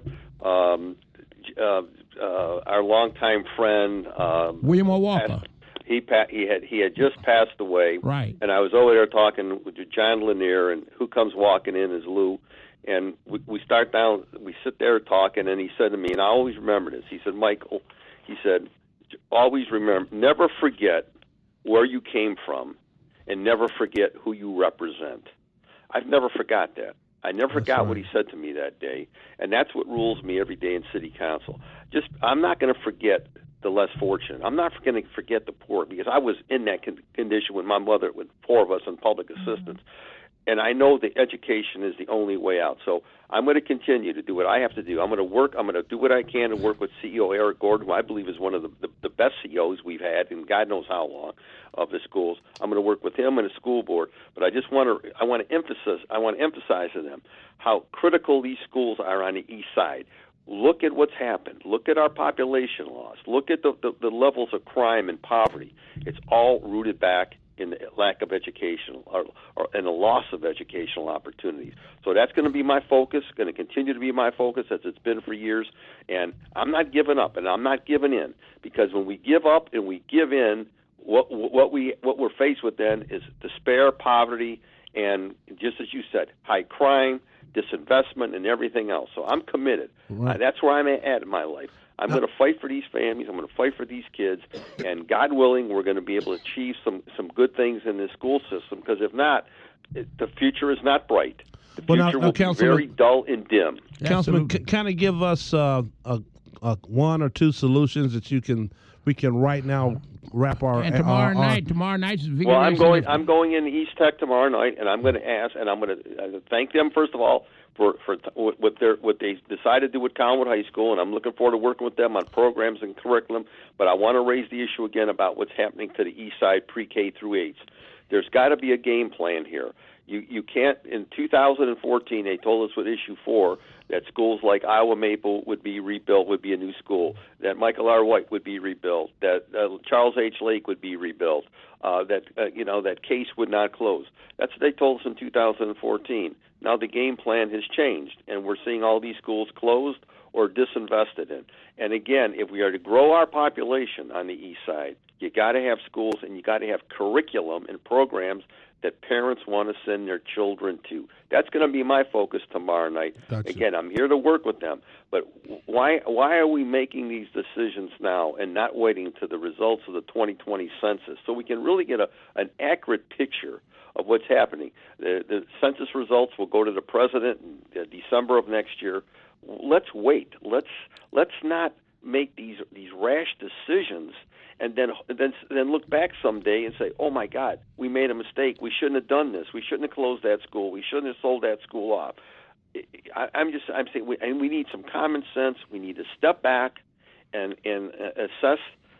Our longtime friend William O. Walker. He had just passed away. Right. And I was over there talking with John Lanier, and who comes walking in is Lou. And we sit there talking, and he said to me, and I always remember this, he said, Michael, he said, always remember, never forget where you came from, and never forget who you represent. I've never forgot that. I never forgot what he said to me that day, and that's what rules me every day in City Council. I'm not going to forget the less fortunate. I'm not going to forget the poor, because I was in that condition with my mother, with four of us on public assistance. And I know that education is the only way out. So I'm going to continue to do what I have to do. I'm going to work. I'm going to do what I can to work with CEO Eric Gordon, who I believe is one of the best CEOs we've had in God knows how long of the schools. I'm going to work with him and the school board. But I want to emphasize to them how critical these schools are on the east side. Look at what's happened. Look at our population loss. Look at the levels of crime and poverty. It's all rooted back in the lack of educational and the loss of educational opportunities. So that's going to be my focus, going to continue to be my focus as it's been for years. And I'm not giving up, and I'm not giving in, because when we give up and we give in, what we're faced with then is despair, poverty, and just as you said, high crime, disinvestment, and everything else. So I'm committed. Right. That's where I'm at in my life. I'm going to fight for these families. I'm going to fight for these kids, and God willing, we're going to be able to achieve some good things in this school system. Because if not, the future is not bright. The future will be very dull and dim. Councilman, kind of give us one or two solutions that we can right now wrap our. And tomorrow night is Well, I'm going in East Tech tomorrow night, and I'm going to ask, and I'm going to thank them first of all for what they decided to do with Collinwood High School, and I'm looking forward to working with them on programs and curriculum. But I want to raise the issue again about what's happening to the East Side pre-K through 8s. There's got to be a game plan here. You can't. In 2014, they told us with issue 4 that schools like Iowa Maple would be rebuilt, would be a new school, that Michael R. White would be rebuilt, that Charles H. Lake would be rebuilt, that Case would not close. That's what they told us in 2014. Now the game plan has changed, and we're seeing all these schools closed or disinvested in. And again, if we are to grow our population on the East Side, you got to have schools and you got to have curriculum and programs that parents want to send their children to. That's going to be my focus tomorrow night. Gotcha. Again, I'm here to work with them, but why are we making these decisions now and not waiting to the results of the 2020 census so we can really get an accurate picture of what's happening? The census results will go to the president in December of next year. Let's wait. Let's not make these rash decisions and then look back someday and say, "Oh my God, we made a mistake. We shouldn't have done this. We shouldn't have closed that school. We shouldn't have sold that school off." I'm saying we need some common sense. We need to step back and assess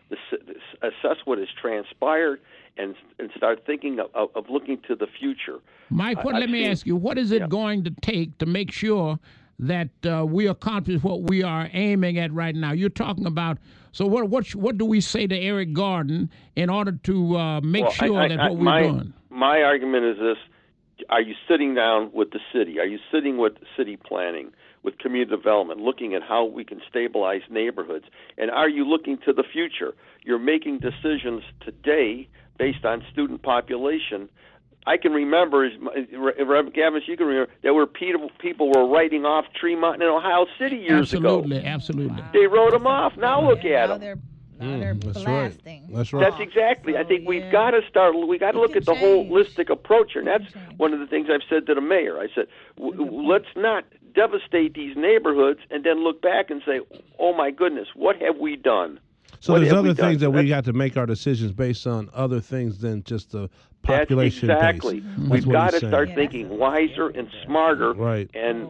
what has transpired and start thinking of looking to the future. Mike, let me ask you, what is it going to take to make sure that we accomplish what we are aiming at right now? You're talking about, so what do we say to Eric Gordon in order to make sure that what we're doing? My argument is this: are you sitting down with the city? Are you sitting with city planning, with community development, looking at how we can stabilize neighborhoods? And are you looking to the future? You're making decisions today based on student population. I can remember, Reverend Gavin, you can remember, there were people were writing off Tremont and Ohio City years ago. Absolutely. They wrote them off. Now look at them. They're blasting. That's right. That's exactly. I think we've got to start. We got to look at the holistic approach here, and that's one of the things I've said to the mayor. I said, let's not devastate these neighborhoods and then look back and say, "Oh my goodness, what have we done?" So there's other things that we got to make our decisions based on other things than just the population That's exactly. base. We've got to start thinking wiser and smarter, right?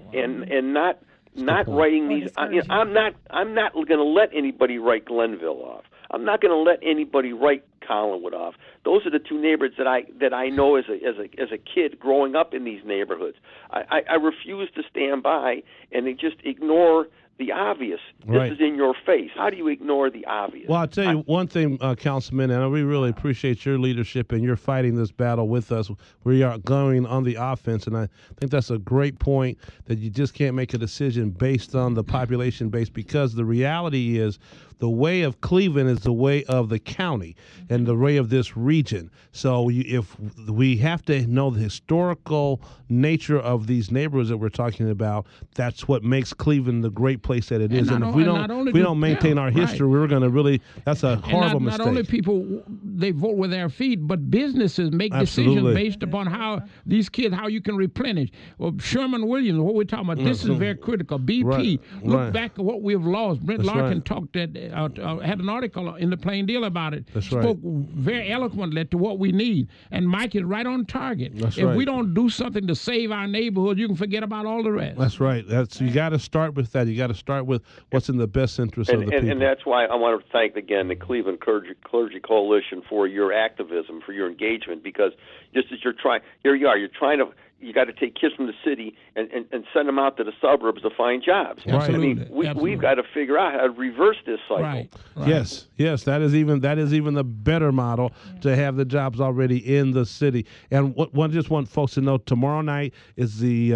And not writing these. I'm not going to let anybody write Glenville off. I'm not going to let anybody write Collinwood off. Those are the two neighborhoods that I know as a kid growing up in these neighborhoods. I refuse to stand by and just ignore the obvious. This is in your face. How do you ignore the obvious? Well, I'll tell you one thing, Councilman, and we really appreciate your leadership, and you're fighting this battle with us. We are going on the offense, and I think that's a great point, that you just can't make a decision based on the population base, because the reality is the way of Cleveland is the way of the county and the way of this region. So if we have to know the historical nature of these neighborhoods that we're talking about, that's what makes Cleveland the great place that it is. And if we don't maintain our history, we're going to really, that's a horrible mistake. Not only people, they vote with their feet, but businesses make decisions based upon how these kids, how you can replenish. Well, Sherman Williams, what we're talking about, this is very critical. BP, look back at what we've lost. Brent Larkin talked at had an article in the Plain Deal about it. Spoke very eloquently to what we need. And Mike is right on target. If we don't do something to save our neighborhood, you can forget about all the rest. That's right. You got to start with that. You got to start with what's in the best interest of the people. And that's why I want to thank again the Cleveland Clergy Coalition for your activism, for your engagement, because just as you're trying, here you are, you're trying you got to take kids from the city and send them out to the suburbs to find jobs. Right. I mean, we've got to figure out how to reverse this cycle. Right. Yes, that is even the better model to have the jobs already in the city. And just want folks to know, tomorrow night is the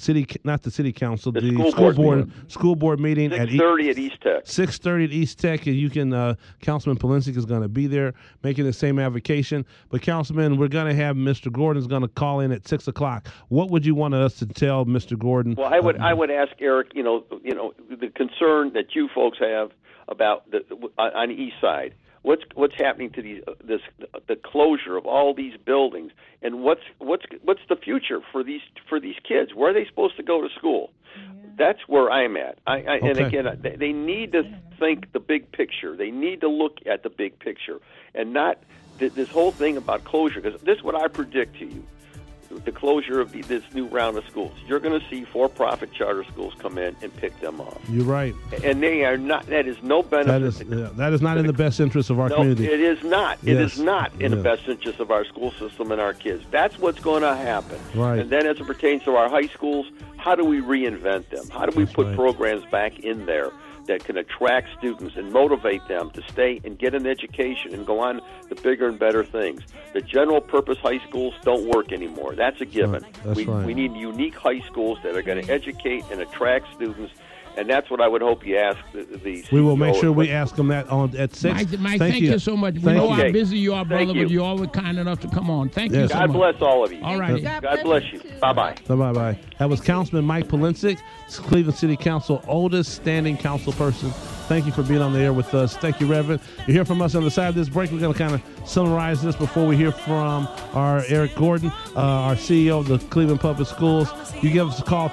city council, the school board meeting 6:30 at East Tech. 6:30 at East Tech, and you can. Councilman Polinsky is going to be there making the same avocation. But Councilman, we're going to have Mr. Gordon's going to call in at 6:00. What would you want us to tell Mr. Gordon? Well, I would ask Eric. The concern that you folks have about on the east side. What's happening to the closure of all these buildings, and what's the future for these kids? Where are they supposed to go to school? That's where I'm at. And again, they need to think the big picture. They need to look at the big picture and not this whole thing about closure. Because this is what I predict to you. The closure of this new round of schools, you're going to see for-profit charter schools come in and pick them off. You're right, and they are not. That is no benefit. That is not in the best interest of our community. It is not. It is not in the best interest of our school system and our kids. That's what's going to happen. Right. And then, as it pertains to our high schools, how do we reinvent them? How do we put programs back in there that can attract students and motivate them to stay and get an education and go on to bigger and better things? The general purpose high schools don't work anymore. That's a given. We need unique high schools that are going to educate and attract students, and that's what I would hope you ask the We will make sure we ask them that at 6. Mike, thank you so much. We know how busy you are, brother, but you're always kind enough to come on. Thank you so much. God bless all of you. All right. God bless you. Bye-bye. Bye-bye. That was Councilman Mike Polinsky, Cleveland City Council oldest standing council person. Thank you for being on the air with us. Thank you, Reverend. You hear from us on the side of this break. We're going to kind of summarize this before we hear from our Eric Gordon, our CEO of the Cleveland Public Schools. You give us a call,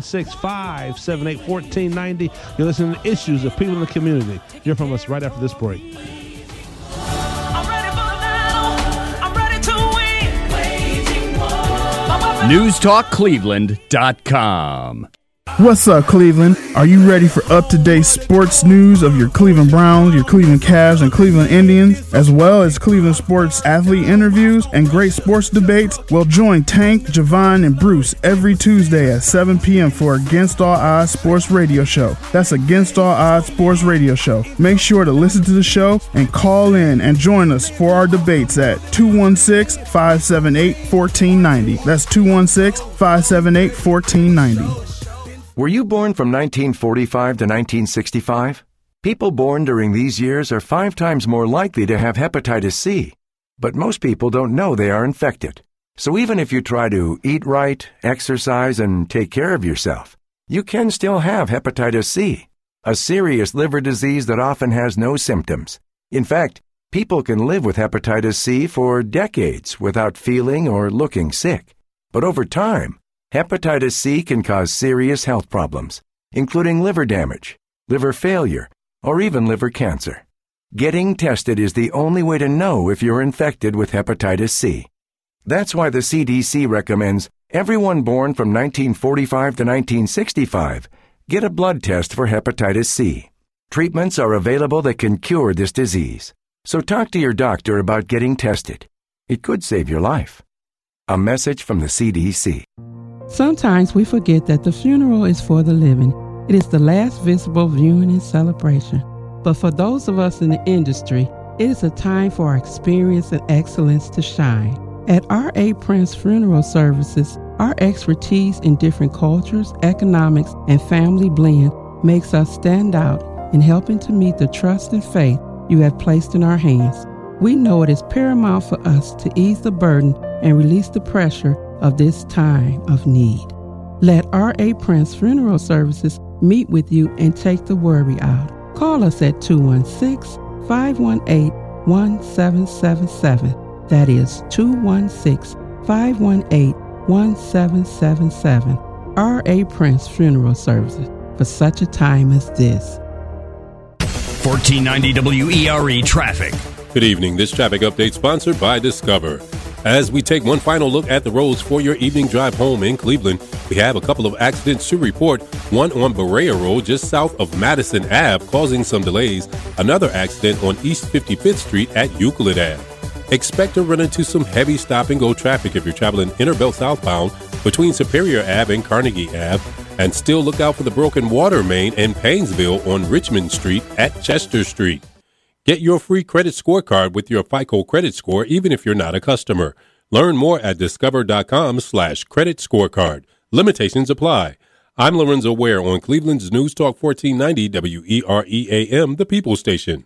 216-578-1490. You're listening to Issues of People in the Community. Hear from us right after this break. NewsTalkCleveland.com. What's up, Cleveland? Are you ready for up-to-date sports news of your Cleveland Browns, your Cleveland Cavs, and Cleveland Indians, as well as Cleveland sports athlete interviews and great sports debates? Well, join Tank, Javon, and Bruce every Tuesday at 7 p.m. for Against All Odds Sports Radio Show. That's Against All Odds Sports Radio Show. Make sure to listen to the show and call in and join us for our debates at 216-578-1490. That's 216-578-1490. Were you born from 1945 to 1965? People born during these years are 5 times more likely to have hepatitis C, but most people don't know they are infected. So even if you try to eat right, exercise, and take care of yourself, you can still have hepatitis C, a serious liver disease that often has no symptoms. In fact, people can live with hepatitis C for decades without feeling or looking sick. But over time, hepatitis C can cause serious health problems, including liver damage, liver failure, or even liver cancer. Getting tested is the only way to know if you're infected with hepatitis C. That's why the CDC recommends everyone born from 1945 to 1965 get a blood test for hepatitis C. Treatments are available that can cure this disease. So talk to your doctor about getting tested. It could save your life. A message from the CDC. Sometimes we forget that the funeral is for the living. It is the last visible viewing and celebration. But for those of us in the industry, it is a time for our experience and excellence to shine. At R.A. Prince Funeral Services, our expertise in different cultures, economics, and family blend makes us stand out in helping to meet the trust and faith you have placed in our hands. We know it is paramount for us to ease the burden and release the pressure of this time of need. Let R.A. Prince Funeral Services meet with you and take the worry out. Call us at 216-518-1777. That is 216-518-1777. R.A. Prince Funeral Services, for such a time as this. 1490 WERE Traffic. Good evening. This traffic update sponsored by Discover. As we take one final look at the roads for your evening drive home in Cleveland, we have a couple of accidents to report. One on Berea Road just south of Madison Ave causing some delays. Another accident on East 55th Street at Euclid Ave. Expect to run into some heavy stop-and-go traffic if you're traveling Inner Belt southbound between Superior Ave and Carnegie Ave, and still look out for the broken water main in Painesville on Richmond Street at Chester Street. Get your free credit scorecard with your FICO credit score even if you're not a customer. Learn more at discover.com/credit scorecard. Limitations apply. I'm Lorenzo Ware on Cleveland's News Talk 1490 WERE-AM, the People Station.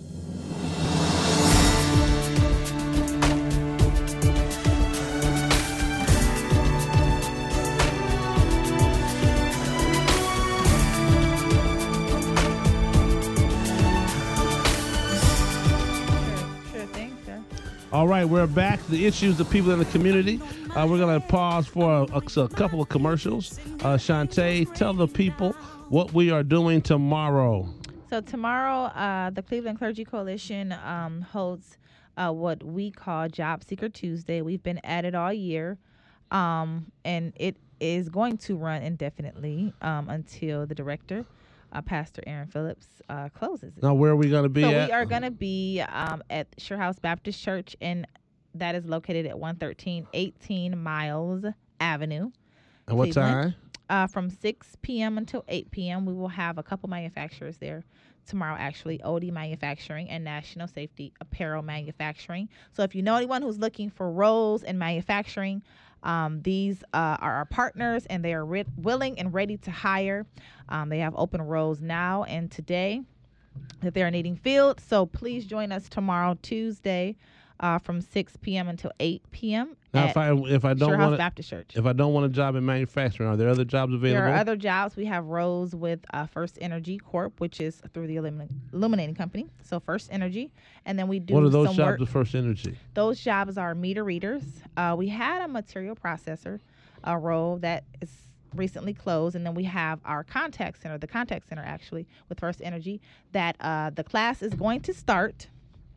All right, we're back. The issues of people in the community. We're going to pause for a couple of commercials. Shantae, tell the people what we are doing tomorrow. So tomorrow, the Cleveland Clergy Coalition holds what we call Job Seeker Tuesday. We've been at it all year, and it is going to run indefinitely until the director, Pastor Aaron Phillips, closes it. Now, where are we going to be at? We are going to be at Surehouse Baptist Church, and that is located at 113-18 Miles Avenue. And what Cleveland. time? From 6 p.m. until 8 p.m. We will have a couple manufacturers there tomorrow, actually, OD Manufacturing and National Safety Apparel Manufacturing. So if you know anyone who's looking for roles in manufacturing, these are our partners, and they are willing and ready to hire. They have open roles now and today that they're needing filled. So please join us tomorrow, Tuesday, from 6 p.m. until 8 p.m. Now, if I don't want Baptist Church. If I don't want a job in manufacturing, are there other jobs available? There are other jobs. We have roles with First Energy Corp, which is through the Illuminating Company. So First Energy, and then we do. What are those some jobs work. with First Energy? Those jobs are meter readers. We had a material processor role that is recently closed, and then we have our contact center, the contact center actually with First Energy, that the class is going to start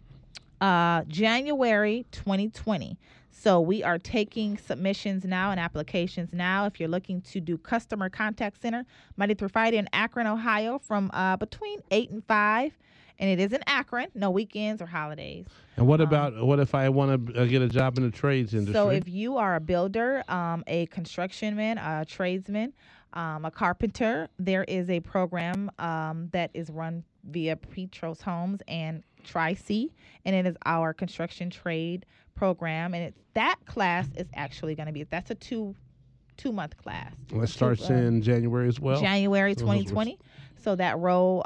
January 2020. So we are taking submissions now and applications now. If you're looking to do customer contact center, Monday through Friday in Akron, Ohio, from between 8 and 5. And it is in Akron, no weekends or holidays. And what if I want to get a job in the trades industry? So if you are a builder, a construction man, a tradesman, a carpenter, there is a program that is run via Petros Homes and Tri-C, and it is our construction trade program. And that class is actually going to be, that's a two-month class. Well, it starts in January as well? January 2020. So that role,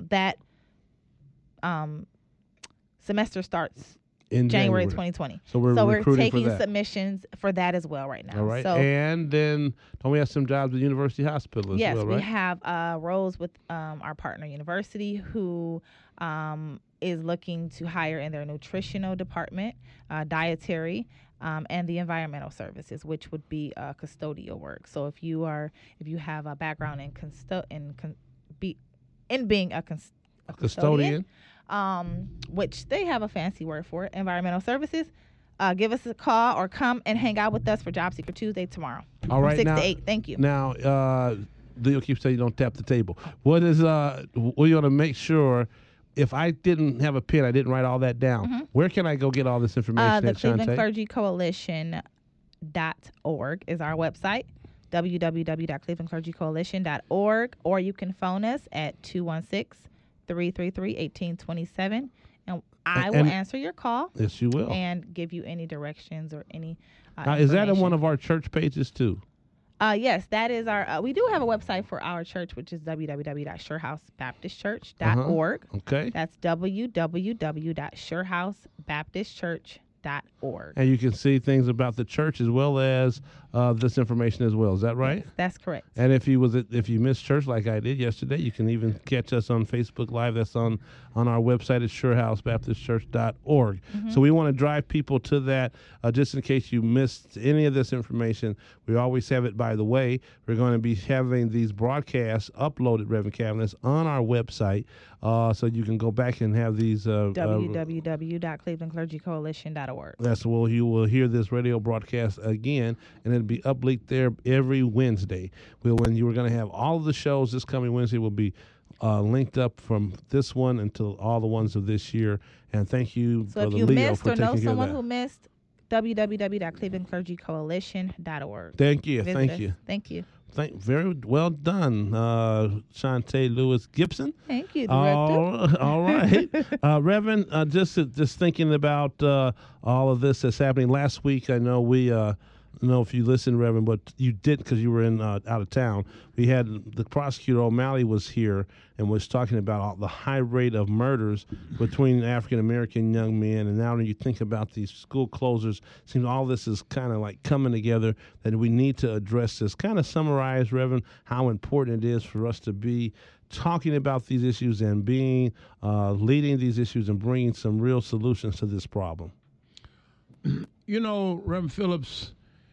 semester starts in January 2020. So we're taking submissions for that as well right now. All right. So, and then don't we have some jobs at University Hospital as well, right? Yes, we have roles with our partner university who is looking to hire in their nutritional department, dietary, and the environmental services, which would be custodial work. So if you have a background in being a custodian, which they have a fancy word for it, environmental services, give us a call or come and hang out with us for Job Seeker Tuesday tomorrow. All right, from 6 to 8. Thank you. Now, Leo keeps saying you don't tap the table. What is we want to make sure? If I didn't have a pen, I didn't write all that down. Mm-hmm. Where can I go get all this information? The Cleveland Clergy Coalition.org is our website. www.clevelandclergycoalition.org, or you can phone us at 216-333-1827, and I will answer your call. Yes, you will. And give you any directions or any now, is that on one of our church pages too? Yes, that is our. We do have a website for our church, which is www.surehousebaptistchurch.org. Okay. That's www.surehousebaptistchurch.org. And you can see things about the church as well as this information as well. Is that right? Yes, that's correct. And if you missed church like I did yesterday, you can even catch us on Facebook Live. That's on our website at surehousebaptistchurch.org. Mm-hmm. So we want to drive people to that just in case you missed any of this information. We always have it by the way. We're going to be having these broadcasts uploaded, Reverend Cavanis, on our website so you can go back and have these. www.clevelandclergycoalition.org. That's where you will hear this radio broadcast again, and it'll be uplinked there every Wednesday. When you were going to have all of the shows this coming Wednesday will be linked up from this one until all the ones of this year. And thank you, so Brother if you Leo, missed for or know taking care of someone that. who missed, www.clevelandclergycoalition.org. Thank you. Visit Thank us. you. Thank you. Very well done, Shantae Lewis Gibson. Thank you, Director. All right. Reverend, just thinking about all of this that's happening. Last week, I know we, I don't know if you listened, Reverend, but you didn't because you were out of town. We had the prosecutor O'Malley was here and was talking about all the high rate of murders between African-American young men. And now when you think about these school closures, it seems all this is kind of like coming together, that we need to address this. Kind of summarize, Reverend, how important it is for us to be talking about these issues and being leading these issues and bringing some real solutions to this problem. You know, Reverend Phillips,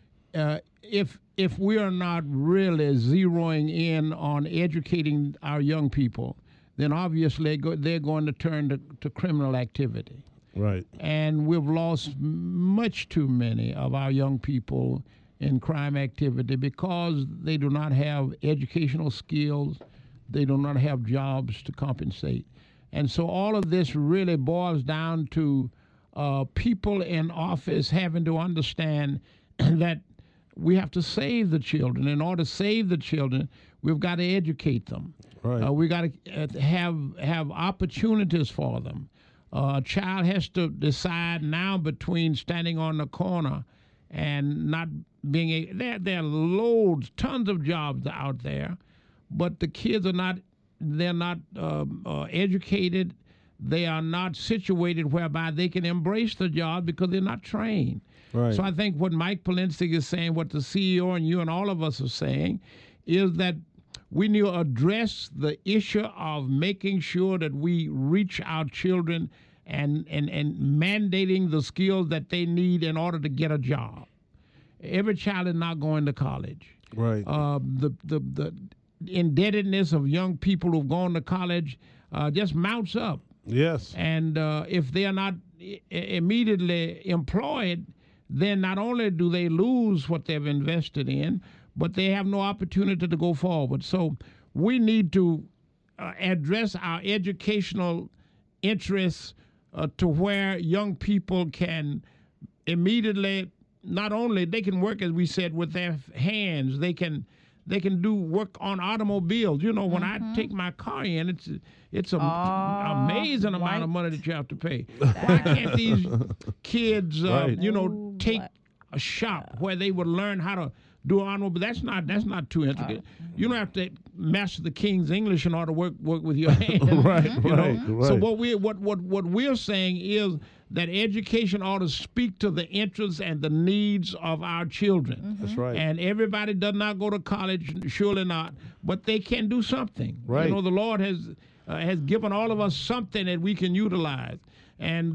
if we are not really zeroing in on educating our young people, then obviously they're going to turn to criminal activity. Right. And we've lost much too many of our young people in crime activity because they do not have educational skills, they do not have jobs to compensate. And so all of this really boils down to people in office having to understand that we have to save the children. In order to save the children, we've got to educate them. Right. We got to have opportunities for them. A child has to decide now between standing on the corner and not being there are loads, tons of jobs out there, but the kids are not. They're not educated. They are not situated whereby they can embrace the job because they're not trained. Right. So I think what Mike Polensek is saying, what the CEO and you and all of us are saying, is that we need to address the issue of making sure that we reach our children and mandating the skills that they need in order to get a job. Every child is not going to college. Right. The indebtedness of young people who've gone to college just mounts up. Yes. And if they are not immediately employed, then not only do they lose what they've invested in, but they have no opportunity to go forward. So we need to address our educational interests to where young people can immediately, not only they can work, as we said, with their hands, they can do work on automobiles. You know, when I take my car in, it's an amazing amount of money that you have to pay. Why can't these kids, take a shop where they would learn how to do automobile? That's not too intricate. You don't have to master the King's English in order to work with your hands. Right. So what we're saying is that education ought to speak to the interests and the needs of our children. That's right. And everybody does not go to college, surely not, but they can do something. Right. You know, the Lord has given all of us something that we can utilize. And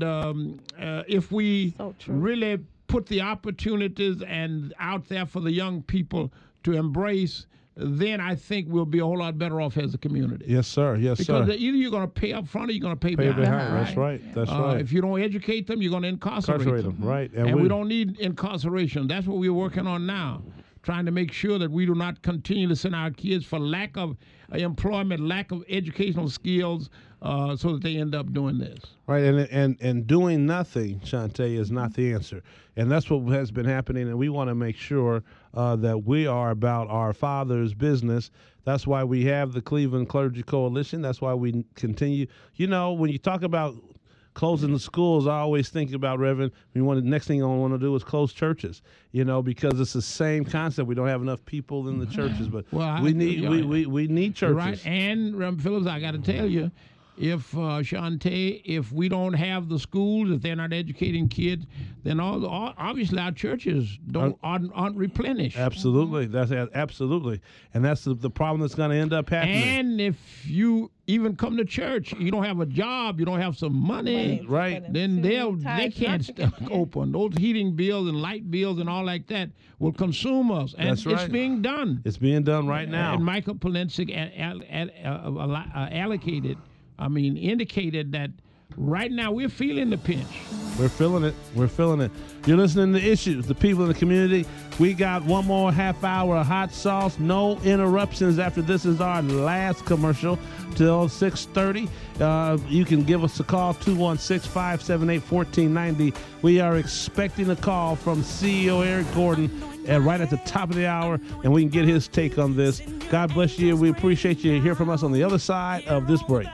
if we really put the opportunities and out there for the young people to embrace, then I think we'll be a whole lot better off as a community. Yes, sir. Yes, because sir. either you're going to pay up front or you're going to pay behind. That's right. That's right. If you don't educate them, you're going to incarcerate them. Right. And we don't need incarceration. That's what we're working on now, trying to make sure that we do not continue to send our kids for lack of employment, lack of educational skills, so that they end up doing this. Right, and doing nothing, Shantae, is not the answer. And that's what has been happening, and we want to make sure that we are about our Father's business. That's why we have the Cleveland Clergy Coalition. That's why we continue. You know, when you talk about closing the schools, I always think about, Reverend, the next thing I want to do is close churches, because it's the same concept. We don't have enough people in the churches, but we need churches. Right, and Reverend Phillips, I got to tell you, if Shantae, if we don't have the schools, if they're not educating kids, then obviously our churches aren't replenished. Absolutely, that's absolutely, and that's the problem that's going to end up happening. And if you even come to church, you don't have a job, you don't have some money, right? Then they can't stay open. Those heating bills and light bills and all like that will consume us, and that's right. It's being done. It's being done right now. And Michael Polensek indicated that right now we're feeling the pinch. We're feeling it. We're feeling it. You're listening to Issues, the people in the community. We got one more half hour of hot sauce. No interruptions after this is our last commercial till 6:30. You can give us a call, 216-578-1490. We are expecting a call from CEO Eric Gordon right at the top of the hour, and we can get his take on this. God bless you. We appreciate you. Hear from us on the other side of this break.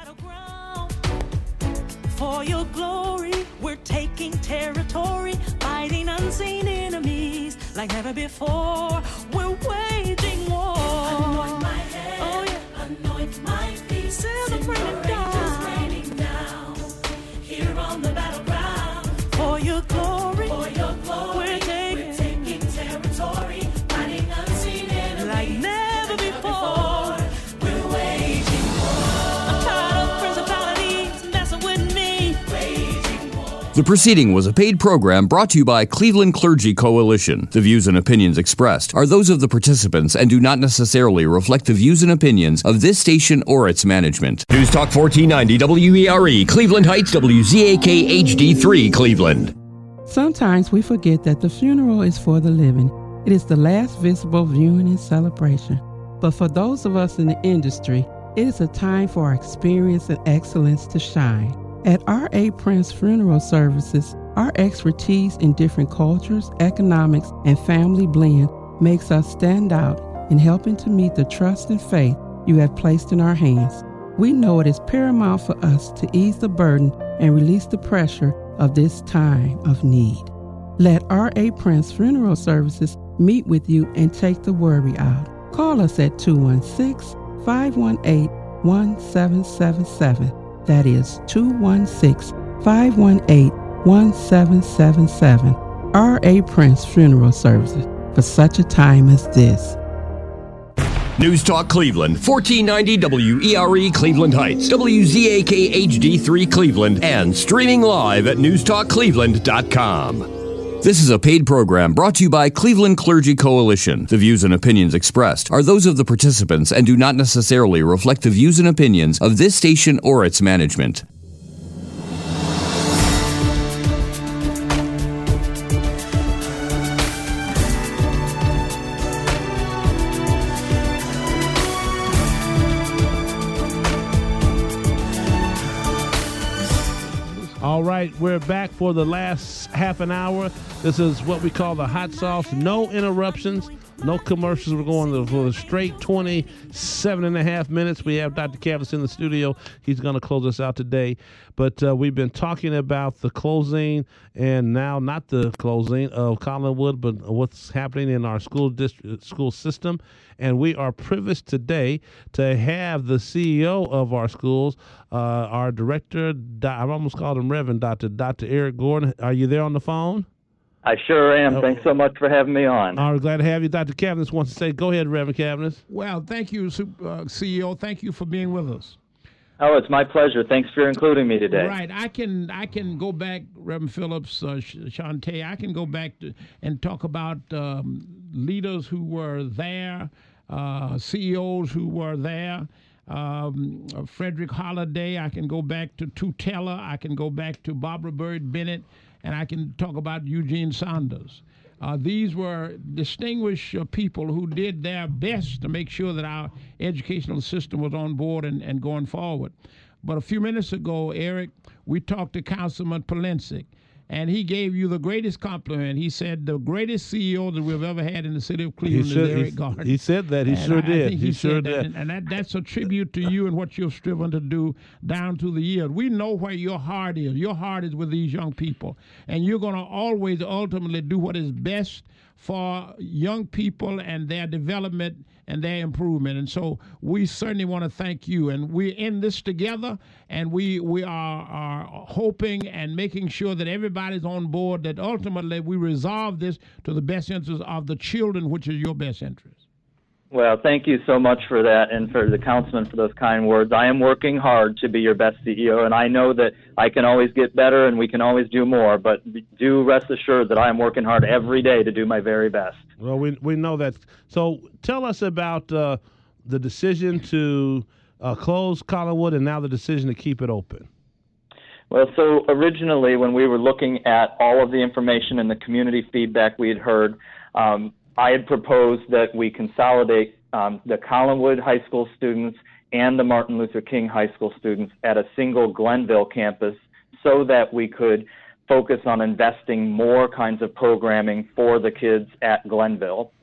For your glory, we're taking territory, fighting unseen enemies like never before. We're waging war. Anoint my head, oh yeah, anoint my feet. Celebrating down, raining down here on the battleground. For your glory, we're taking territory, fighting unseen enemies like never before. We're waging war. I'm tired of principalities messing with me. The proceeding was a paid program brought to you by Cleveland Clergy Coalition. The views and opinions expressed are those of the participants and do not necessarily reflect the views and opinions of this station or its management. News Talk 1490 WERE, Cleveland Heights, WZAK HD3, Cleveland. Sometimes we forget that the funeral is for the living. It is the last visible viewing and celebration. But for those of us in the industry, it is a time for our experience and excellence to shine. At R.A. Prince Funeral Services, our expertise in different cultures, economics, and family blend makes us stand out in helping to meet the trust and faith you have placed in our hands. We know it is paramount for us to ease the burden and release the pressure of this time of need. Let R.A. Prince Funeral Services meet with you and take the worry out. Call us at 216-518-1777. That is 216-518-1777. R.A. Prince Funeral Services, for such a time as this. News Talk Cleveland, 1490 WERE Cleveland Heights, WZAK HD3 Cleveland, and streaming live at newstalkcleveland.com. This is a paid program brought to you by Cleveland Clergy Coalition. The views and opinions expressed are those of the participants and do not necessarily reflect the views and opinions of this station or its management. All right, we're back for the last half an hour. This is what we call the hot sauce. No interruptions, no commercials. We're going for the straight 27 and a half minutes. We have Dr. Cavness in the studio. He's going to close us out today. But we've been talking about the closing and now not the closing of Collinwood, but what's happening in our school system. And we are privileged today to have the CEO of our schools, our director, I've almost called him Reverend Dr. Eric Gordon. Are you there on the phone? I sure am. Thanks so much for having me on. All right, glad to have you. Dr. Cavness wants to say, go ahead, Reverend Cavness. Well, thank you, CEO. Thank you for being with us. Oh, it's my pleasure. Thanks for including me today. Right. I can go back, Reverend Phillips, Shantae, I can go back and talk about leaders who were there, CEOs who were there, Frederick Holliday. I can go back to Tutela. I can go back to Barbara Byrd Bennett, and I can talk about Eugene Saunders. These were distinguished people who did their best to make sure that our educational system was on board and going forward. But a few minutes ago, Eric, we talked to Councilman Polensek, and he gave you the greatest compliment. He said the greatest CEO that we've ever had in the city of Cleveland is Eric Gordon. He said that. He sure did. He sure did. And that's a tribute to you and what you've striven to do down through the years. We know where your heart is. Your heart is with these young people. And you're going to always ultimately do what is best for young people and their development and their improvement. And so we certainly want to thank you. And we're in this together, and we are hoping and making sure that everybody's on board, that ultimately we resolve this to the best interest of the children, which is your best interest. Well, thank you so much for that, and for the councilman for those kind words. I am working hard to be your best CEO, and I know that I can always get better and we can always do more, but do rest assured that I am working hard every day to do my very best. Well, we know that. So tell us about the decision to close Collinwood and now the decision to keep it open. Well, so originally when we were looking at all of the information and the community feedback we had heard, I had proposed that we consolidate the Collinwood High School students and the Martin Luther King High School students at a single Glenville campus so that we could focus on investing more kinds of programming for the kids at Glenville.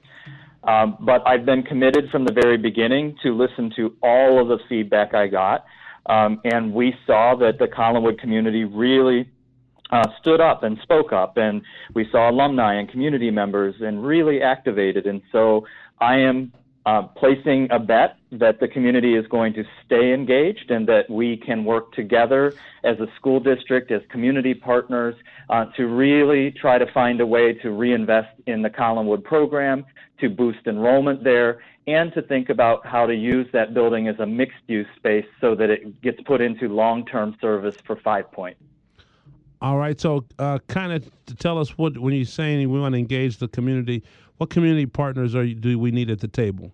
But I've been committed from the very beginning to listen to all of the feedback I got, and we saw that the Collinwood community really stood up and spoke up, and we saw alumni and community members and really activated. And so I am placing a bet that the community is going to stay engaged and that we can work together as a school district, as community partners, to really try to find a way to reinvest in the Collinwood program, to boost enrollment there, and to think about how to use that building as a mixed-use space so that it gets put into long-term service for 5 Point. All right, so kind of to tell us what, when you're saying we want to engage the community, what community partners do we need at the table?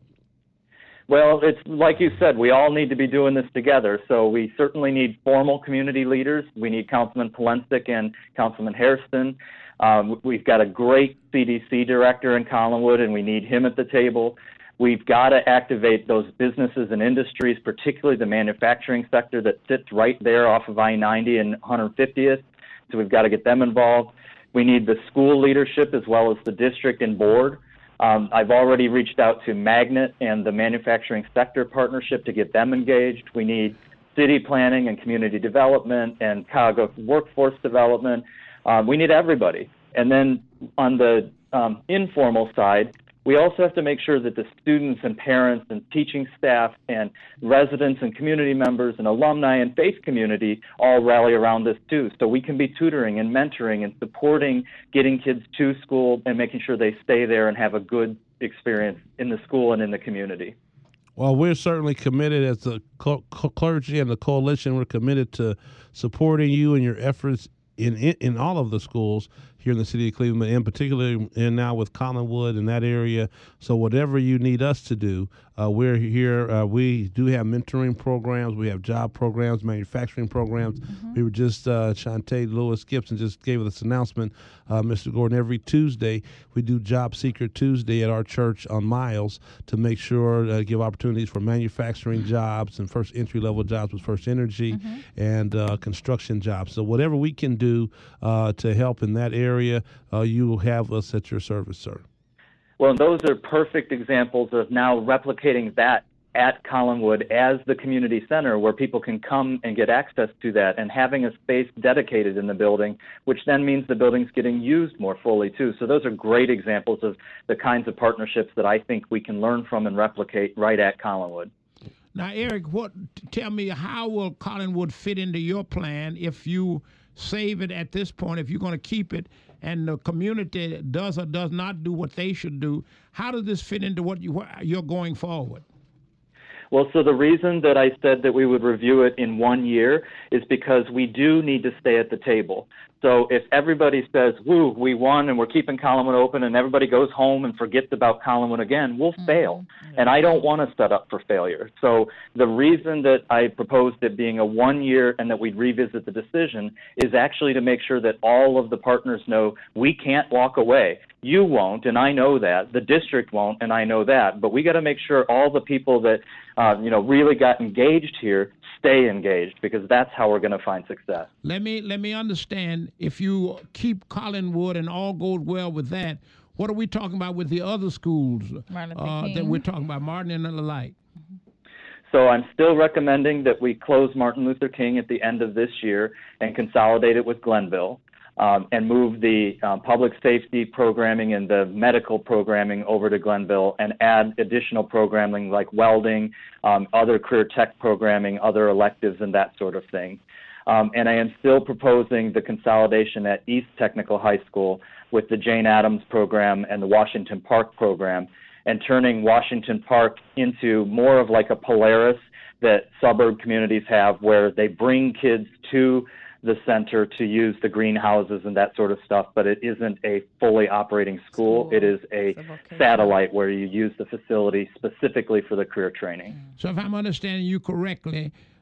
Well, it's like you said, we all need to be doing this together. So we certainly need formal community leaders. We need Councilman Polensek and Councilman Hairston. We've got a great CDC director in Collinwood, and we need him at the table. We've got to activate those businesses and industries, particularly the manufacturing sector that sits right there off of I-90 and 150th. So we've got to get them involved. We need the school leadership as well as the district and board. I've already reached out to Magnet and the manufacturing sector partnership to get them engaged. We need city planning and community development and COG workforce development. We need everybody. And then on the informal side, we also have to make sure that the students and parents and teaching staff and residents and community members and alumni and faith community all rally around this too. So we can be tutoring and mentoring and supporting getting kids to school and making sure they stay there and have a good experience in the school and in the community. Well, we're certainly committed as the clergy and the coalition. We're committed to supporting you and your efforts in all of the schools here in the city of Cleveland, and particularly now with Collinwood in that area. So whatever you need us to do, we're here. We do have mentoring programs. We have job programs, manufacturing programs. We were just, Shantae Lewis Gibson just gave us this announcement, Mr. Gordon, every Tuesday we do Job Seeker Tuesday at our church on Miles to make sure, give opportunities for manufacturing jobs and first entry-level jobs with First Energy and construction jobs. So whatever we can do to help in that area, you will have us at your service, sir. Well, those are perfect examples of now replicating that at Collinwood as the community center where people can come and get access to that, and having a space dedicated in the building, which then means the building's getting used more fully too. So those are great examples of the kinds of partnerships that I think we can learn from and replicate right at Collinwood. Now, Eric, tell me, how will Collinwood fit into your plan if you save it at this point, if you're going to keep it, and the community does or does not do what they should do? How does this fit into what you're going forward? Well, so the reason that I said that we would review it in 1 year is because we do need to stay at the table. So if everybody says, woo, we won and we're keeping Collinwood open, and everybody goes home and forgets about Collinwood again, we'll fail. And I don't want to set up for failure. So the reason that I proposed it being a 1 year and that we'd revisit the decision is actually to make sure that all of the partners know we can't walk away. You won't, and I know that. The district won't, and I know that. But we got to make sure all the people that really got engaged here stay engaged, because that's how we're going to find success. Let me understand. If you keep Collinwood and all goes well with that, what are we talking about with the other schools that we're talking about, Martin and the like? So I'm still recommending that we close Martin Luther King at the end of this year and consolidate it with Glenville. And move the public safety programming and the medical programming over to Glenville, and add additional programming like welding, other career tech programming, other electives, and that sort of thing. And I am still proposing the consolidation at East Technical High School with the Jane Addams program and the Washington Park program, and turning Washington Park into more of like a Polaris that suburb communities have, where they bring kids to the center to use the greenhouses and that sort of stuff, but it isn't a fully operating school. It is a satellite where you use the facility specifically for the career training. So if I'm understanding you correctly,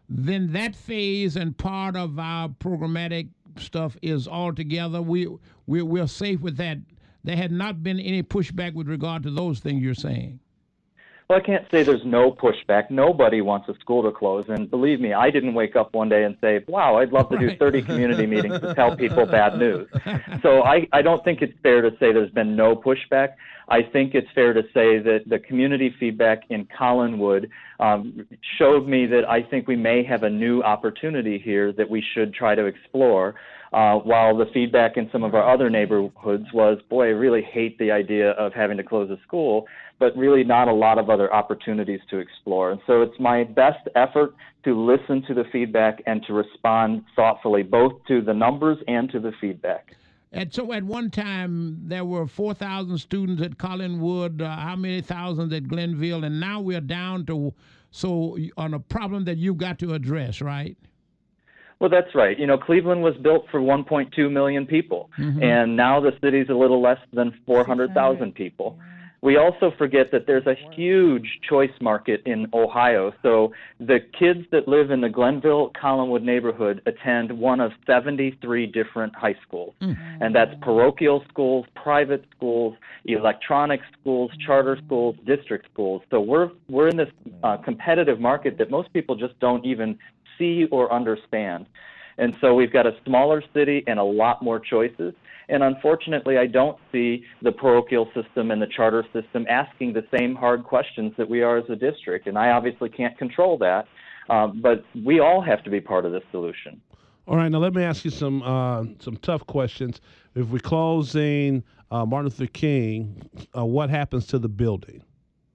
then that phase and part of our programmatic stuff is all together. We're safe with that. There had not been any pushback with regard to those things you're saying. Well, I can't say there's no pushback. Nobody wants a school to close. And believe me, I didn't wake up one day and say, wow, I'd love to do 30 community meetings to tell people bad news. So I don't think it's fair to say there's been no pushback. I think it's fair to say that the community feedback in Collinwood showed me that I think we may have a new opportunity here that we should try to explore. While the feedback in some of our other neighborhoods was, boy, I really hate the idea of having to close a school, but really not a lot of other opportunities to explore. And so it's my best effort to listen to the feedback and to respond thoughtfully, both to the numbers and to the feedback. And so at one time, there were 4,000 students at Collinwood, how many thousands at Glenville, and now we're down to, so on a problem that you've got to address, right? Well, that's right. You know, Cleveland was built for 1.2 million people, and now the city's a little less than 400,000 people. We also forget that there's a huge choice market in Ohio. So the kids that live in the Glenville-Collinwood neighborhood attend one of 73 different high schools. And that's parochial schools, private schools, electronic schools, charter schools, district schools. So we're in this competitive market that most people just don't even see or understand. And so we've got a smaller city and a lot more choices. And unfortunately, I don't see the parochial system and the charter system asking the same hard questions that we are as a district. And I obviously can't control that, but we all have to be part of this solution. All right, now let me ask you some tough questions. If we're closing Martin Luther King, what happens to the building?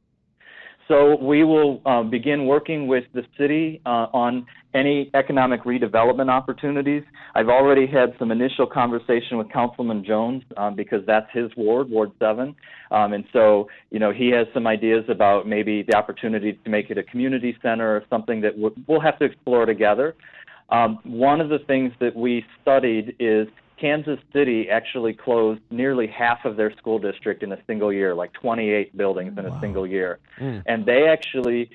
So we will begin working with the city on any economic redevelopment opportunities. I've already had some initial conversation with Councilman Jones because that's his ward, Ward 7. And so, you know, he has some ideas about maybe the opportunity to make it a community center or something that we'll have to explore together. One of the things that we studied is Kansas City actually closed nearly half of their school district in a single year, like 28 buildings in a single year. And they actually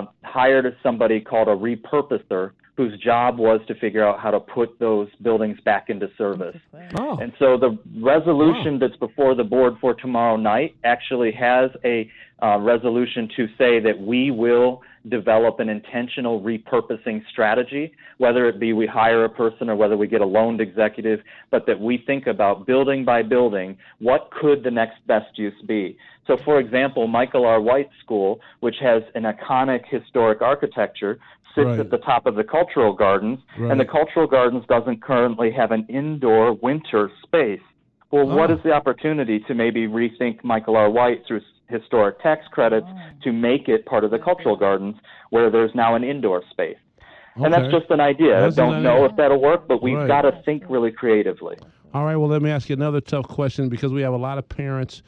hired somebody called a repurposer whose job was to figure out how to put those buildings back into service. And so the resolution that's before the board for tomorrow night actually has a resolution to say that we will develop an intentional repurposing strategy, whether it be we hire a person or whether we get a loaned executive, but that we think about building by building, what could the next best use be? So, for example, Michael R. White School, which has an iconic historic architecture, sits at the top of the Cultural Gardens, and the Cultural Gardens doesn't currently have an indoor winter space. Well, what is the opportunity to maybe rethink Michael R. White through historic tax credits to make it part of the Cultural Gardens where there's now an indoor space? And that's just an idea. I don't know if that'll work, but we've got to think really creatively. All right, well, let me ask you another tough question because we have a lot of parents.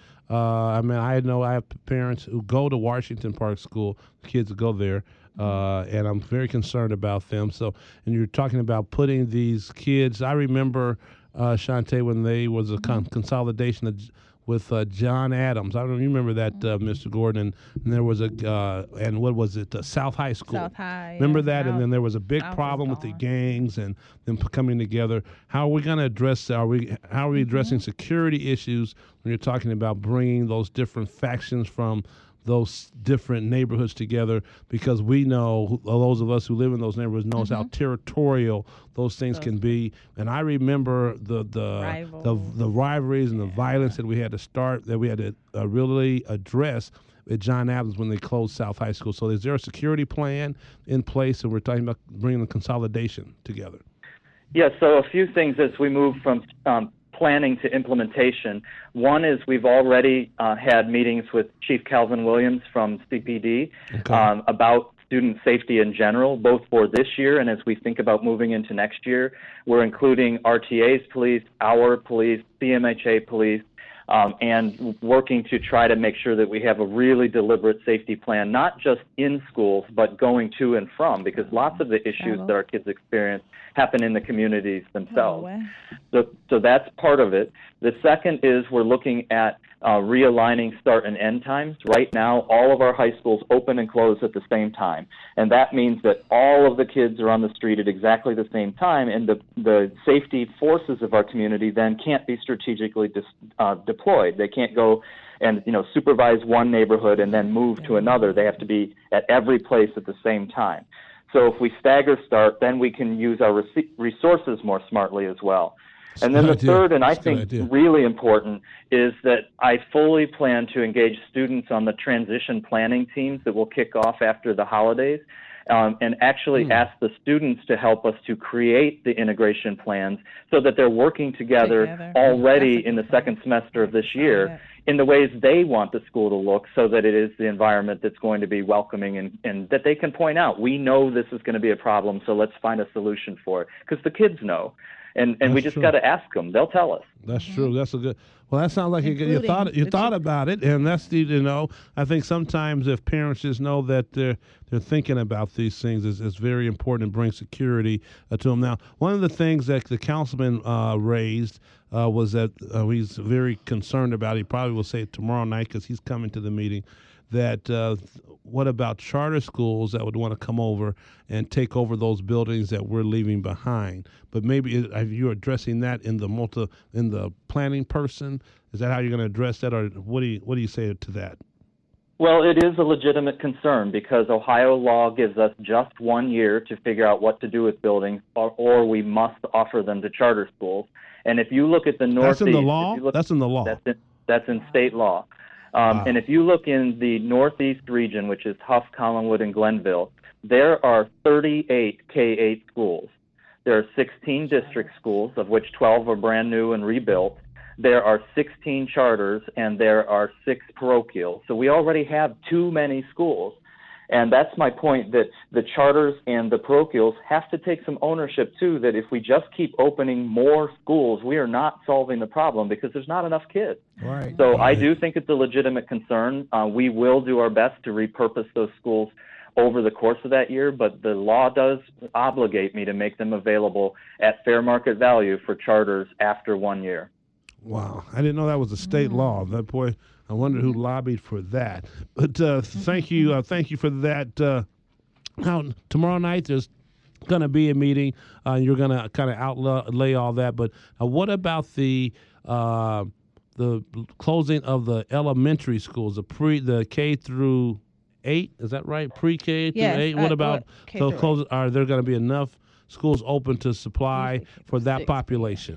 I have parents who go to Washington Park School, kids go there, and I'm very concerned about them. So, and you're talking about putting these kids, I remember, Shante, when they was a consolidation with John Adams. I don't remember that, Mr. Gordon. And there was and what was it? South High School. South High. Remember that? And then there was a big problem with the gangs and them coming together. How are we going to address? How are we addressing security issues when you're talking about bringing those different factions from those different neighborhoods together? Because we know, those of us who live in those neighborhoods knows how territorial those things can be. And I remember the rivalries and the violence that we had to really address at John Adams when they closed South High School. So is there a security plan in place? And we're talking about bringing the consolidation together. Yeah, so a few things as we move from planning to implementation. One is we've already had meetings with Chief Calvin Williams from CPD about student safety in general, both for this year and as we think about moving into next year. We're including RTA's police, our police, CMHA police, and working to try to make sure that we have a really deliberate safety plan, not just in schools, but going to and from, because lots of the issues that our kids experience happen in the communities themselves. So that's part of it. The second is we're looking at realigning start and end times. Right now, all of our high schools open and close at the same time. And that means that all of the kids are on the street at exactly the same time, and the safety forces of our community then can't be strategically deployed. They can't go and supervise one neighborhood and then move to another. They have to be at every place at the same time. So if we stagger start, then we can use our resources more smartly as well. And then the third, and I think really important, is that I fully plan to engage students on the transition planning teams that will kick off after the holidays, and actually ask the students to help us to create the integration plans so that they're working together already in the second semester of this year in the ways they want the school to look, so that it is the environment that's going to be welcoming and that they can point out, we know this is going to be a problem, so let's find a solution for it, because the kids know. And we just got to ask them. They'll tell us. That's true. That's a good. Well, that sounds like you thought about it, and that's I think sometimes if parents just know that they're thinking about these things, it's very important to bring security to them. Now, one of the things that the councilman raised was that he's very concerned about. He probably will say it tomorrow night because he's coming to the meeting. That what about charter schools that would want to come over and take over those buildings that we're leaving behind? But maybe you're addressing that in the planning person. Is that how you're going to address that, or what do you say to that? Well, it is a legitimate concern because Ohio law gives us just 1 year to figure out what to do with buildings, or we must offer them to charter schools. And if you look at the Northeast, that's in the law. That's in the law. That's in state law. And if you look in the Northeast region, which is Huff, Collinwood, and Glenville, there are 38 K-8 schools. There are 16 district schools, of which 12 are brand new and rebuilt. There are 16 charters, and there are 6 parochials. So we already have too many schools. And that's my point, that the charters and the parochials have to take some ownership, too, that if we just keep opening more schools, we are not solving the problem because there's not enough kids. Right. So I do think it's a legitimate concern. We will do our best to repurpose those schools over the course of that year, but the law does obligate me to make them available at fair market value for charters after 1 year. Wow. I didn't know that was a state law. That boy, I wonder who lobbied for that. But thank you for that. Now, tomorrow night there's going to be a meeting. You're going to kind of outlay all that. But what about the closing of the elementary schools, the K through 8? Is that right? Pre-K through 8. What about those closing? Are there going to be enough schools open to supply for that population?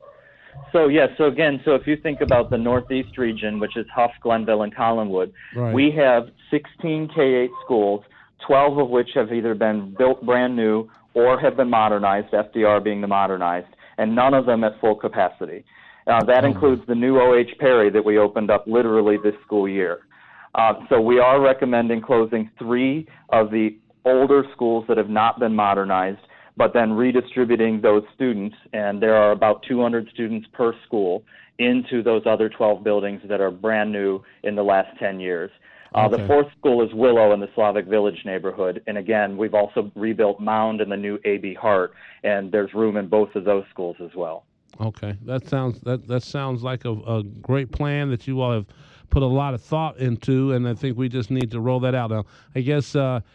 So if you think about the Northeast region, which is Huff, Glenville, and Collinwood, we have 16 K-8 schools, 12 of which have either been built brand new or have been modernized, FDR being the modernized, and none of them at full capacity. That includes the new O.H. Perry that we opened up literally this school year. So we are recommending closing 3 of the older schools that have not been modernized, but then redistributing those students, and there are about 200 students per school, into those other 12 buildings that are brand new in the last 10 years. The fourth school is Willow in the Slavic Village neighborhood, and again, we've also rebuilt Mound and the new A.B. Hart, and there's room in both of those schools as well. Okay, that sounds like a great plan that you all have put a lot of thought into, and I think we just need to roll that out. Now, I guess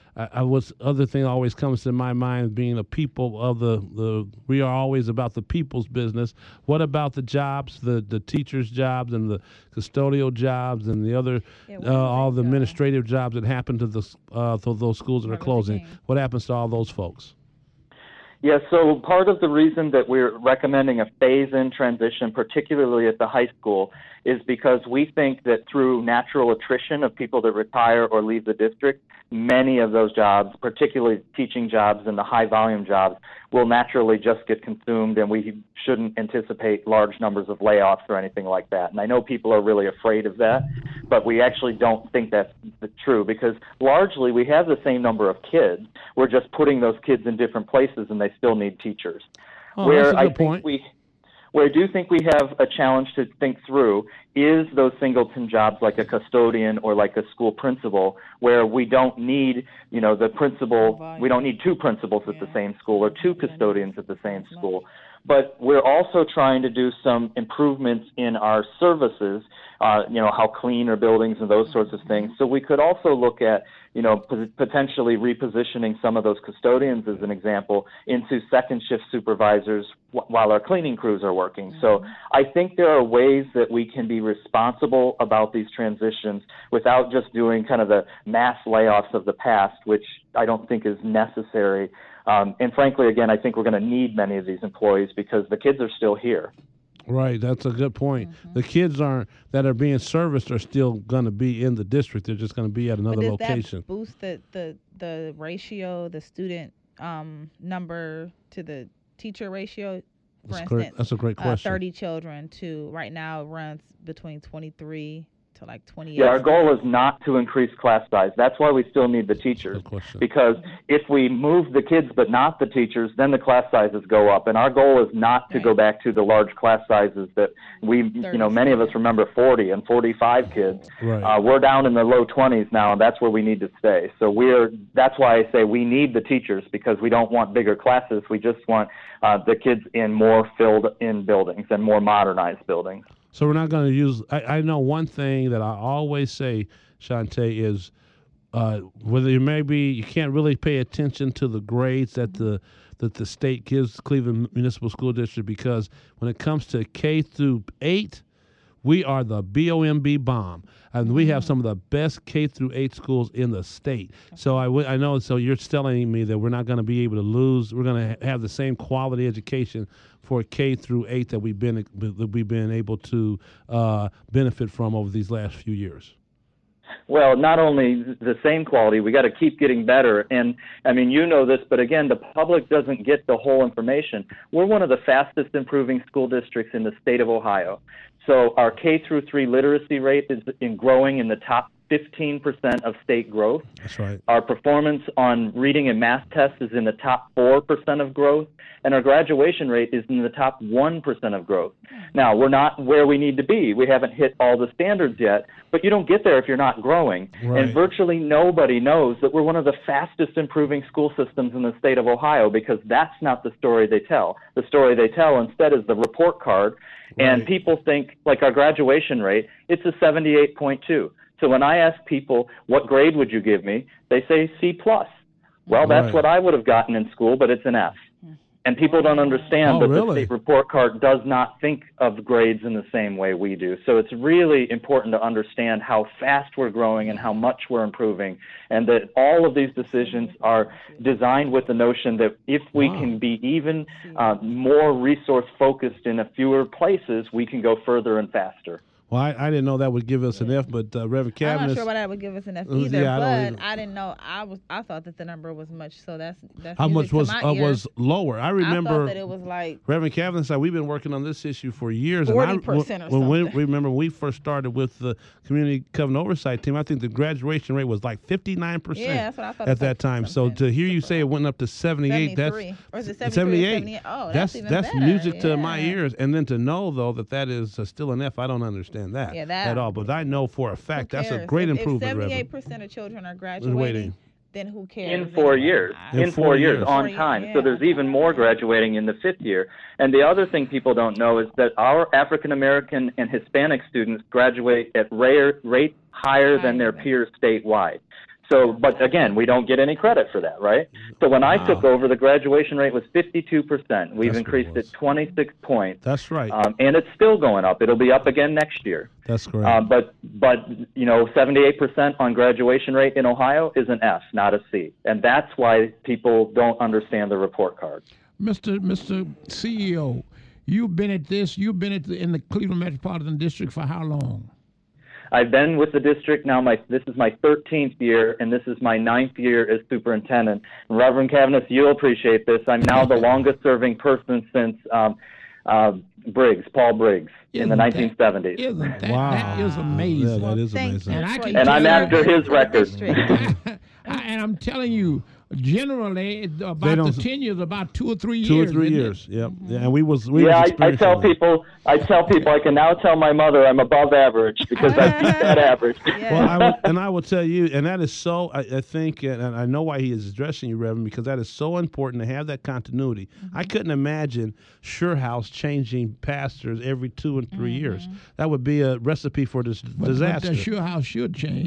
other thing always comes to my mind, being a people of we are always about the people's business. What about the jobs, the teachers' jobs and the custodial jobs and the other all the administrative jobs that happen to those schools that are closing? What happens to all those folks? Yeah, so part of the reason that we're recommending a phase-in transition, particularly at the high school, is because we think that through natural attrition of people that retire or leave the district, many of those jobs, particularly teaching jobs and the high-volume jobs, will naturally just get consumed, and we shouldn't anticipate large numbers of layoffs or anything like that. And I know people are really afraid of that, but we actually don't think that's true, because largely we have the same number of kids. We're just putting those kids in different places, and they still need teachers. That's a good point. Where I do think we have a challenge to think through is those singleton jobs like a custodian or like a school principal, where we don't need, the principal, we don't need 2 principals at the same school or 2 custodians at the same school. But we're also trying to do some improvements in our services, how clean are buildings and those sorts of things. So we could also look at, potentially repositioning some of those custodians, as an example, into second shift supervisors while our cleaning crews are working. So I think there are ways that we can be responsible about these transitions without just doing kind of the mass layoffs of the past, which I don't think is necessary. And frankly, again, I think we're going to need many of these employees because the kids are still here. Right, that's a good point. The kids that are being serviced are still going to be in the district. They're just going to be at another location. That boost the ratio, the student number to the teacher ratio? For instance, that's a great question. 30 children to right now it runs between 23 to like 28. Yeah, our goal is not to increase class size. That's why we still need the teachers. Because if we move the kids but not the teachers, then the class sizes go up. And our goal is not to go back to the large class sizes that many of us remember 40 and 45 kids. Right. We're down in the low 20s now, and that's where we need to stay. So that's why I say we need the teachers, because we don't want bigger classes. We just want the kids in more filled-in buildings and more modernized buildings. So we're not going to use. I know one thing that I always say, Shantae, is whether you can't really pay attention to the grades that the state gives Cleveland Municipal School District, because when it comes to K through 8, we are the BOMB bomb, and we have some of the best K through 8 schools in the state. So I know. So you're telling me that we're not going to be able to lose. We're going to have the same quality education for K through 8 that we've been able to benefit from over these last few years. Well, not only the same quality, we got to keep getting better. And I mean, you know this, but again, the public doesn't get the whole information. We're one of the fastest improving school districts in the state of Ohio. So our K through 3 literacy rate is growing in the top 15% of state growth. That's right. Our performance on reading and math tests is in the top 4% of growth, and our graduation rate is in the top 1% of growth. Now, we're not where we need to be. We haven't hit all the standards yet, but you don't get there if you're not growing. Right. And virtually nobody knows that we're one of the fastest improving school systems in the state of Ohio, because that's not the story they tell. The story they tell instead is the report card, and people think, like our graduation rate, it's a 78.2. So when I ask people, what grade would you give me? They say C+. Well, that's what I would have gotten in school, but it's an F. And people don't understand that the state report card does not think of grades in the same way we do. So it's really important to understand how fast we're growing and how much we're improving, and that all of these decisions are designed with the notion that if we can be even more resource focused in a fewer places, we can go further and faster. Well, I didn't know that would give us an F, but Reverend Cavness. I'm not sure why that would give us an F either, but I didn't know. I thought that the number was much, so that's how much was lower. I remember I thought that it was like Reverend Cavness said we've been working on this issue for years. 40% or something. Remember when we first started with the Community Covenant Oversight Team, I think the graduation rate was like 59%. Yeah, that's what I thought at that time. So to hear you say it went up to 78, that's or is it 78? Oh, that's even better. Music to my ears. And then to know though that is still an F, I don't understand that at all. But I know for a fact that's a great improvement. If 78% of children are graduating, then who cares? In 4 years. In 4 years on time. So there's even more graduating in the 5th year. And the other thing people don't know is that our African American and Hispanic students graduate at rate higher than their peers statewide. So, but again, we don't get any credit for that, right? So when I took over, the graduation rate was 52%. We've increased it 26 points. That's right. And it's still going up. It'll be up again next year. That's correct. But 78% on graduation rate in Ohio is an F, not a C. And that's why people don't understand the report card. Mr. CEO, you've been at this. You've been in the Cleveland Metropolitan District for how long? I've been with the district now. This is my 13th year, and this is my 9th year as superintendent. And Reverend Cavness, you'll appreciate this. I'm now the longest-serving person since Paul Briggs, in the 1970s. That is amazing. Yeah, that is amazing. And I'm after his record. And I'm telling you, generally about the tenure is about 2 or 3 years. 2 or 3 years. Yep. Yeah, and we was I tell experiencing people I can now tell my mother I'm above average because I beat that average. Well, I will tell you, and that is so. I think, and I know why he is addressing you, Reverend, because that is so important to have that continuity. I couldn't imagine SureHouse changing pastors every 2 and 3 years. That would be a recipe for disaster. But the SureHouse should change.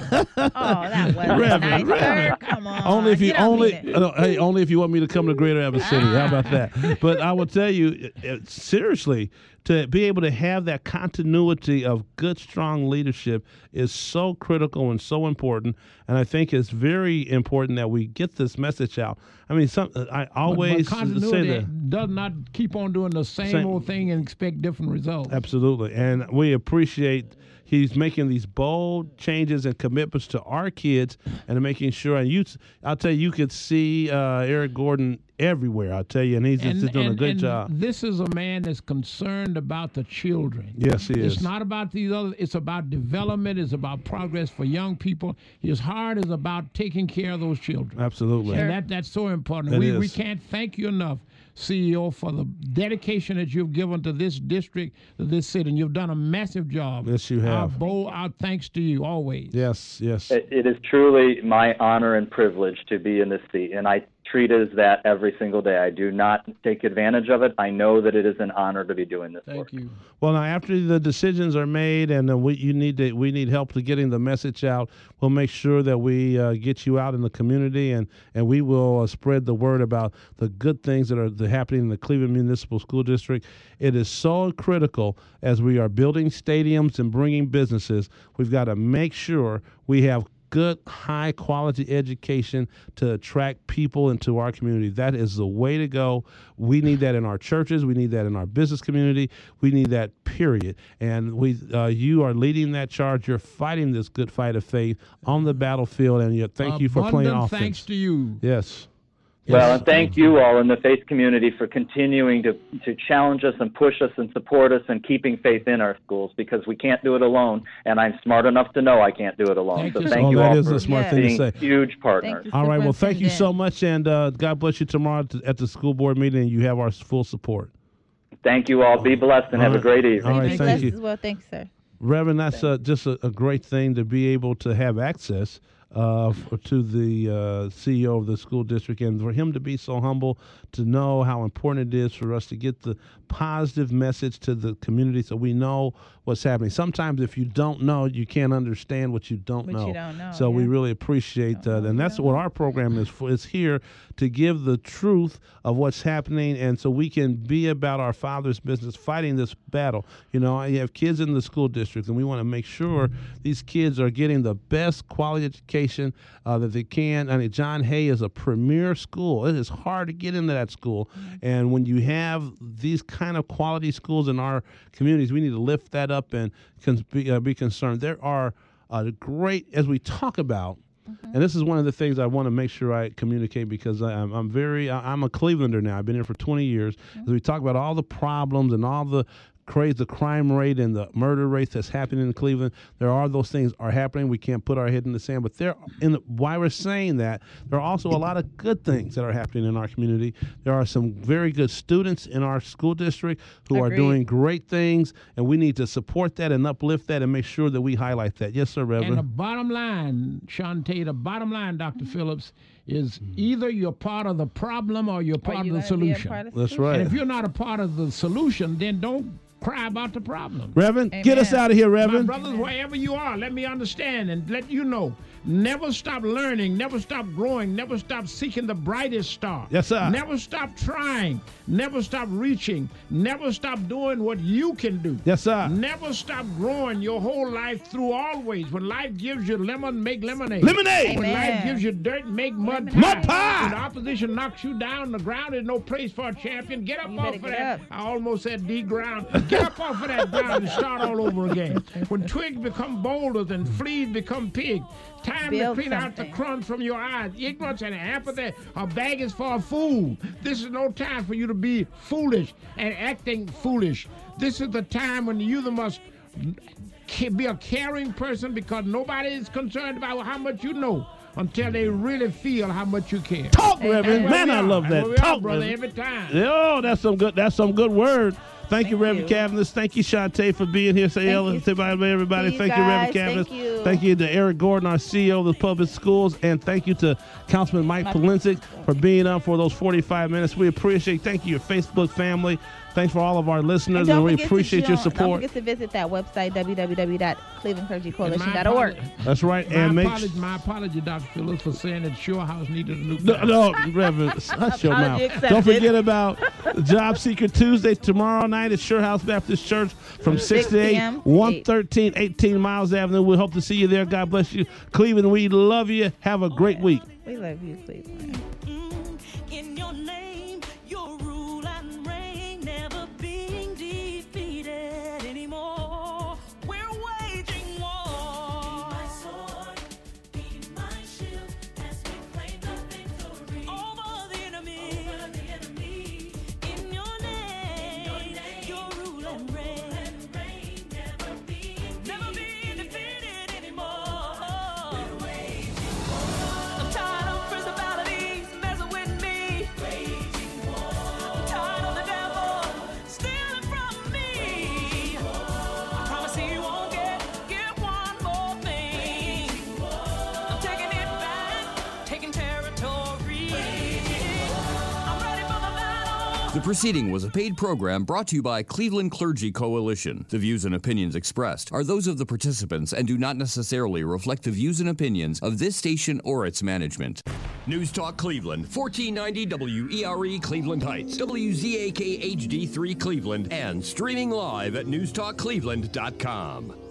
That was Reverend, nice. Come on. Only if you don't only if you want me to come to Greater Evans City. How about that? But I will tell you, seriously, to be able to have that continuity of good, strong leadership is so critical and so important. And I think it's very important that we get this message out. I mean, I always but say continuity that does not keep on doing the same old thing and expect different results. Absolutely. And we appreciate he's making these bold changes and commitments to our kids and making sure. And I'll tell you, you could see Eric Gordon everywhere. I'll tell you, and he's just doing a good job. This is a man that's concerned about the children. Yes, he is. It's not about these other. It's about development. It's about progress for young people. His heart is about taking care of those children. Absolutely. And that's so important. We can't thank you enough, CEO, for the dedication that you've given to this district, to this city, and you've done a massive job. Yes, you have. Our thanks to you always. Yes. It is truly my honor and privilege to be in this seat, and I treat it as that every single day. I do not take advantage of it. I know that it is an honor to be doing this work. Thank you. Well, now after the decisions are made, and we need help to getting the message out, we'll make sure that we get you out in the community, and we will spread the word about the good things that are happening in the Cleveland Municipal School District. It is so critical as we are building stadiums and bringing businesses. We've got to make sure we have good, high-quality education to attract people into our community. That is the way to go. We need that in our churches. We need that in our business community. We need that, period. And you are leading that charge. You're fighting this good fight of faith on the battlefield, and thank you for playing offense. Thanks to you. Yes. Well, and thank you all in the faith community for continuing to challenge us and push us and support us and keeping faith in our schools, because we can't do it alone, and I'm smart enough to know I can't do it alone. Thank you all for being huge partners. All right, well, thank you so much, and God bless you tomorrow at the school board meeting, and you have our full support. Thank you all. Be blessed and have a great evening. All right, thank you. As well. Thanks, sir. Reverend, that's just a great thing to be able to have access to the CEO of the school district, and for him to be so humble, to know how important it is for us to get the positive message to the community so we know what's happening. Sometimes if you don't know, you can't understand what you don't know. So we really appreciate that. And that's what our program is for. It's here to give the truth of what's happening, and so we can be about our Father's business, fighting this battle. You know, you have kids in the school district, and we want to make sure these kids are getting the best quality education that they can. I mean, John Hay is a premier school. It is hard to get into that school. And when you have these kind of quality schools in our communities, we need to lift that up and be concerned. There are great, as we talk about, and this is one of the things I want to make sure I communicate, because I'm a Clevelander now. I've been here for 20 years. As we talk about all the problems and all the crime rate and the murder rate that's happening in Cleveland, there are those things are happening. We can't put our head in the sand, but while we're saying that, there are also a lot of good things that are happening in our community. There are some very good students in our school district who are doing great things, and we need to support that and uplift that and make sure that we highlight that. Yes, sir, Reverend. And the bottom line, Shantae, the bottom line, Dr. Phillips, is either you're part of the problem or you're part of the solution. That's right. And if you're not a part of the solution, then don't cry about the problem. Reverend, get us out of here, Reverend. My brothers, wherever you are, let me understand and let you know. Never stop learning, never stop growing, never stop seeking the brightest star. Yes, sir. Never stop trying, never stop reaching, never stop doing what you can do. Yes, sir. Never stop growing your whole life through always. When life gives you lemon, make lemonade. Lemonade! When life gives you dirt, make mud pie. Mud pie! When the opposition knocks you down, the ground is no place for a champion. Get up off of that. I almost said D ground. Get up off of that ground and start all over again. When twigs become boulders and fleas become pigs, time to clean out the crumbs from your eyes. Ignorance and apathy are baggage for a fool. This is no time for you to be foolish and acting foolish. This is the time when you must be a caring person, because nobody is concerned about how much you know. until they really feel how much you care. Talk, Reverend. Man, I love that. Talk, brother, Reverend. every time. Oh, that's some good word. Thank you, Reverend Cavanis. Thank you, Shantae, for being here. Say hello to everybody. Thank you, Reverend Cavanis. Thank you to Eric Gordon, our CEO of the public schools. And thank you to Councilman Mike Polincic for being on for those 45 minutes. We appreciate. Thank you, your Facebook family. Thanks for all of our listeners, and we appreciate your support. Don't forget to visit that website, www.clevelandclergycoalition.org. That's right. My apology, Dr. Phillips, for saying that Shore House needed a new No, Reverend, shut your mouth. Don't forget about Job Seeker Tuesday tomorrow night at Shore House Baptist Church from 6 to 8, 113 18 Miles Avenue. We hope to see you there. God bless you. Cleveland, we love you. Have a great week. We love you, Cleveland. In your name, your rule and reign, never being defeated anymore. We're waging war. Be my sword, be my shield, as we claim the victory over the enemy. In your name, your rule and reign, never being defeated anymore. We're waging war. I'm tired of principalities messing with me. Waging war. I'm tired of the devil stealing from me. I promise he won't get one more thing. I'm taking it back, taking territory. I'm ready for the battle. The proceeding was a paid program brought to you by Cleveland Clergy Coalition. The views and opinions expressed are those of the participants and do not necessarily reflect the views and opinions of this station or its management. News Talk Cleveland, 1490 WERE Cleveland Heights, WZAK HD3 Cleveland, and streaming live at newstalkcleveland.com.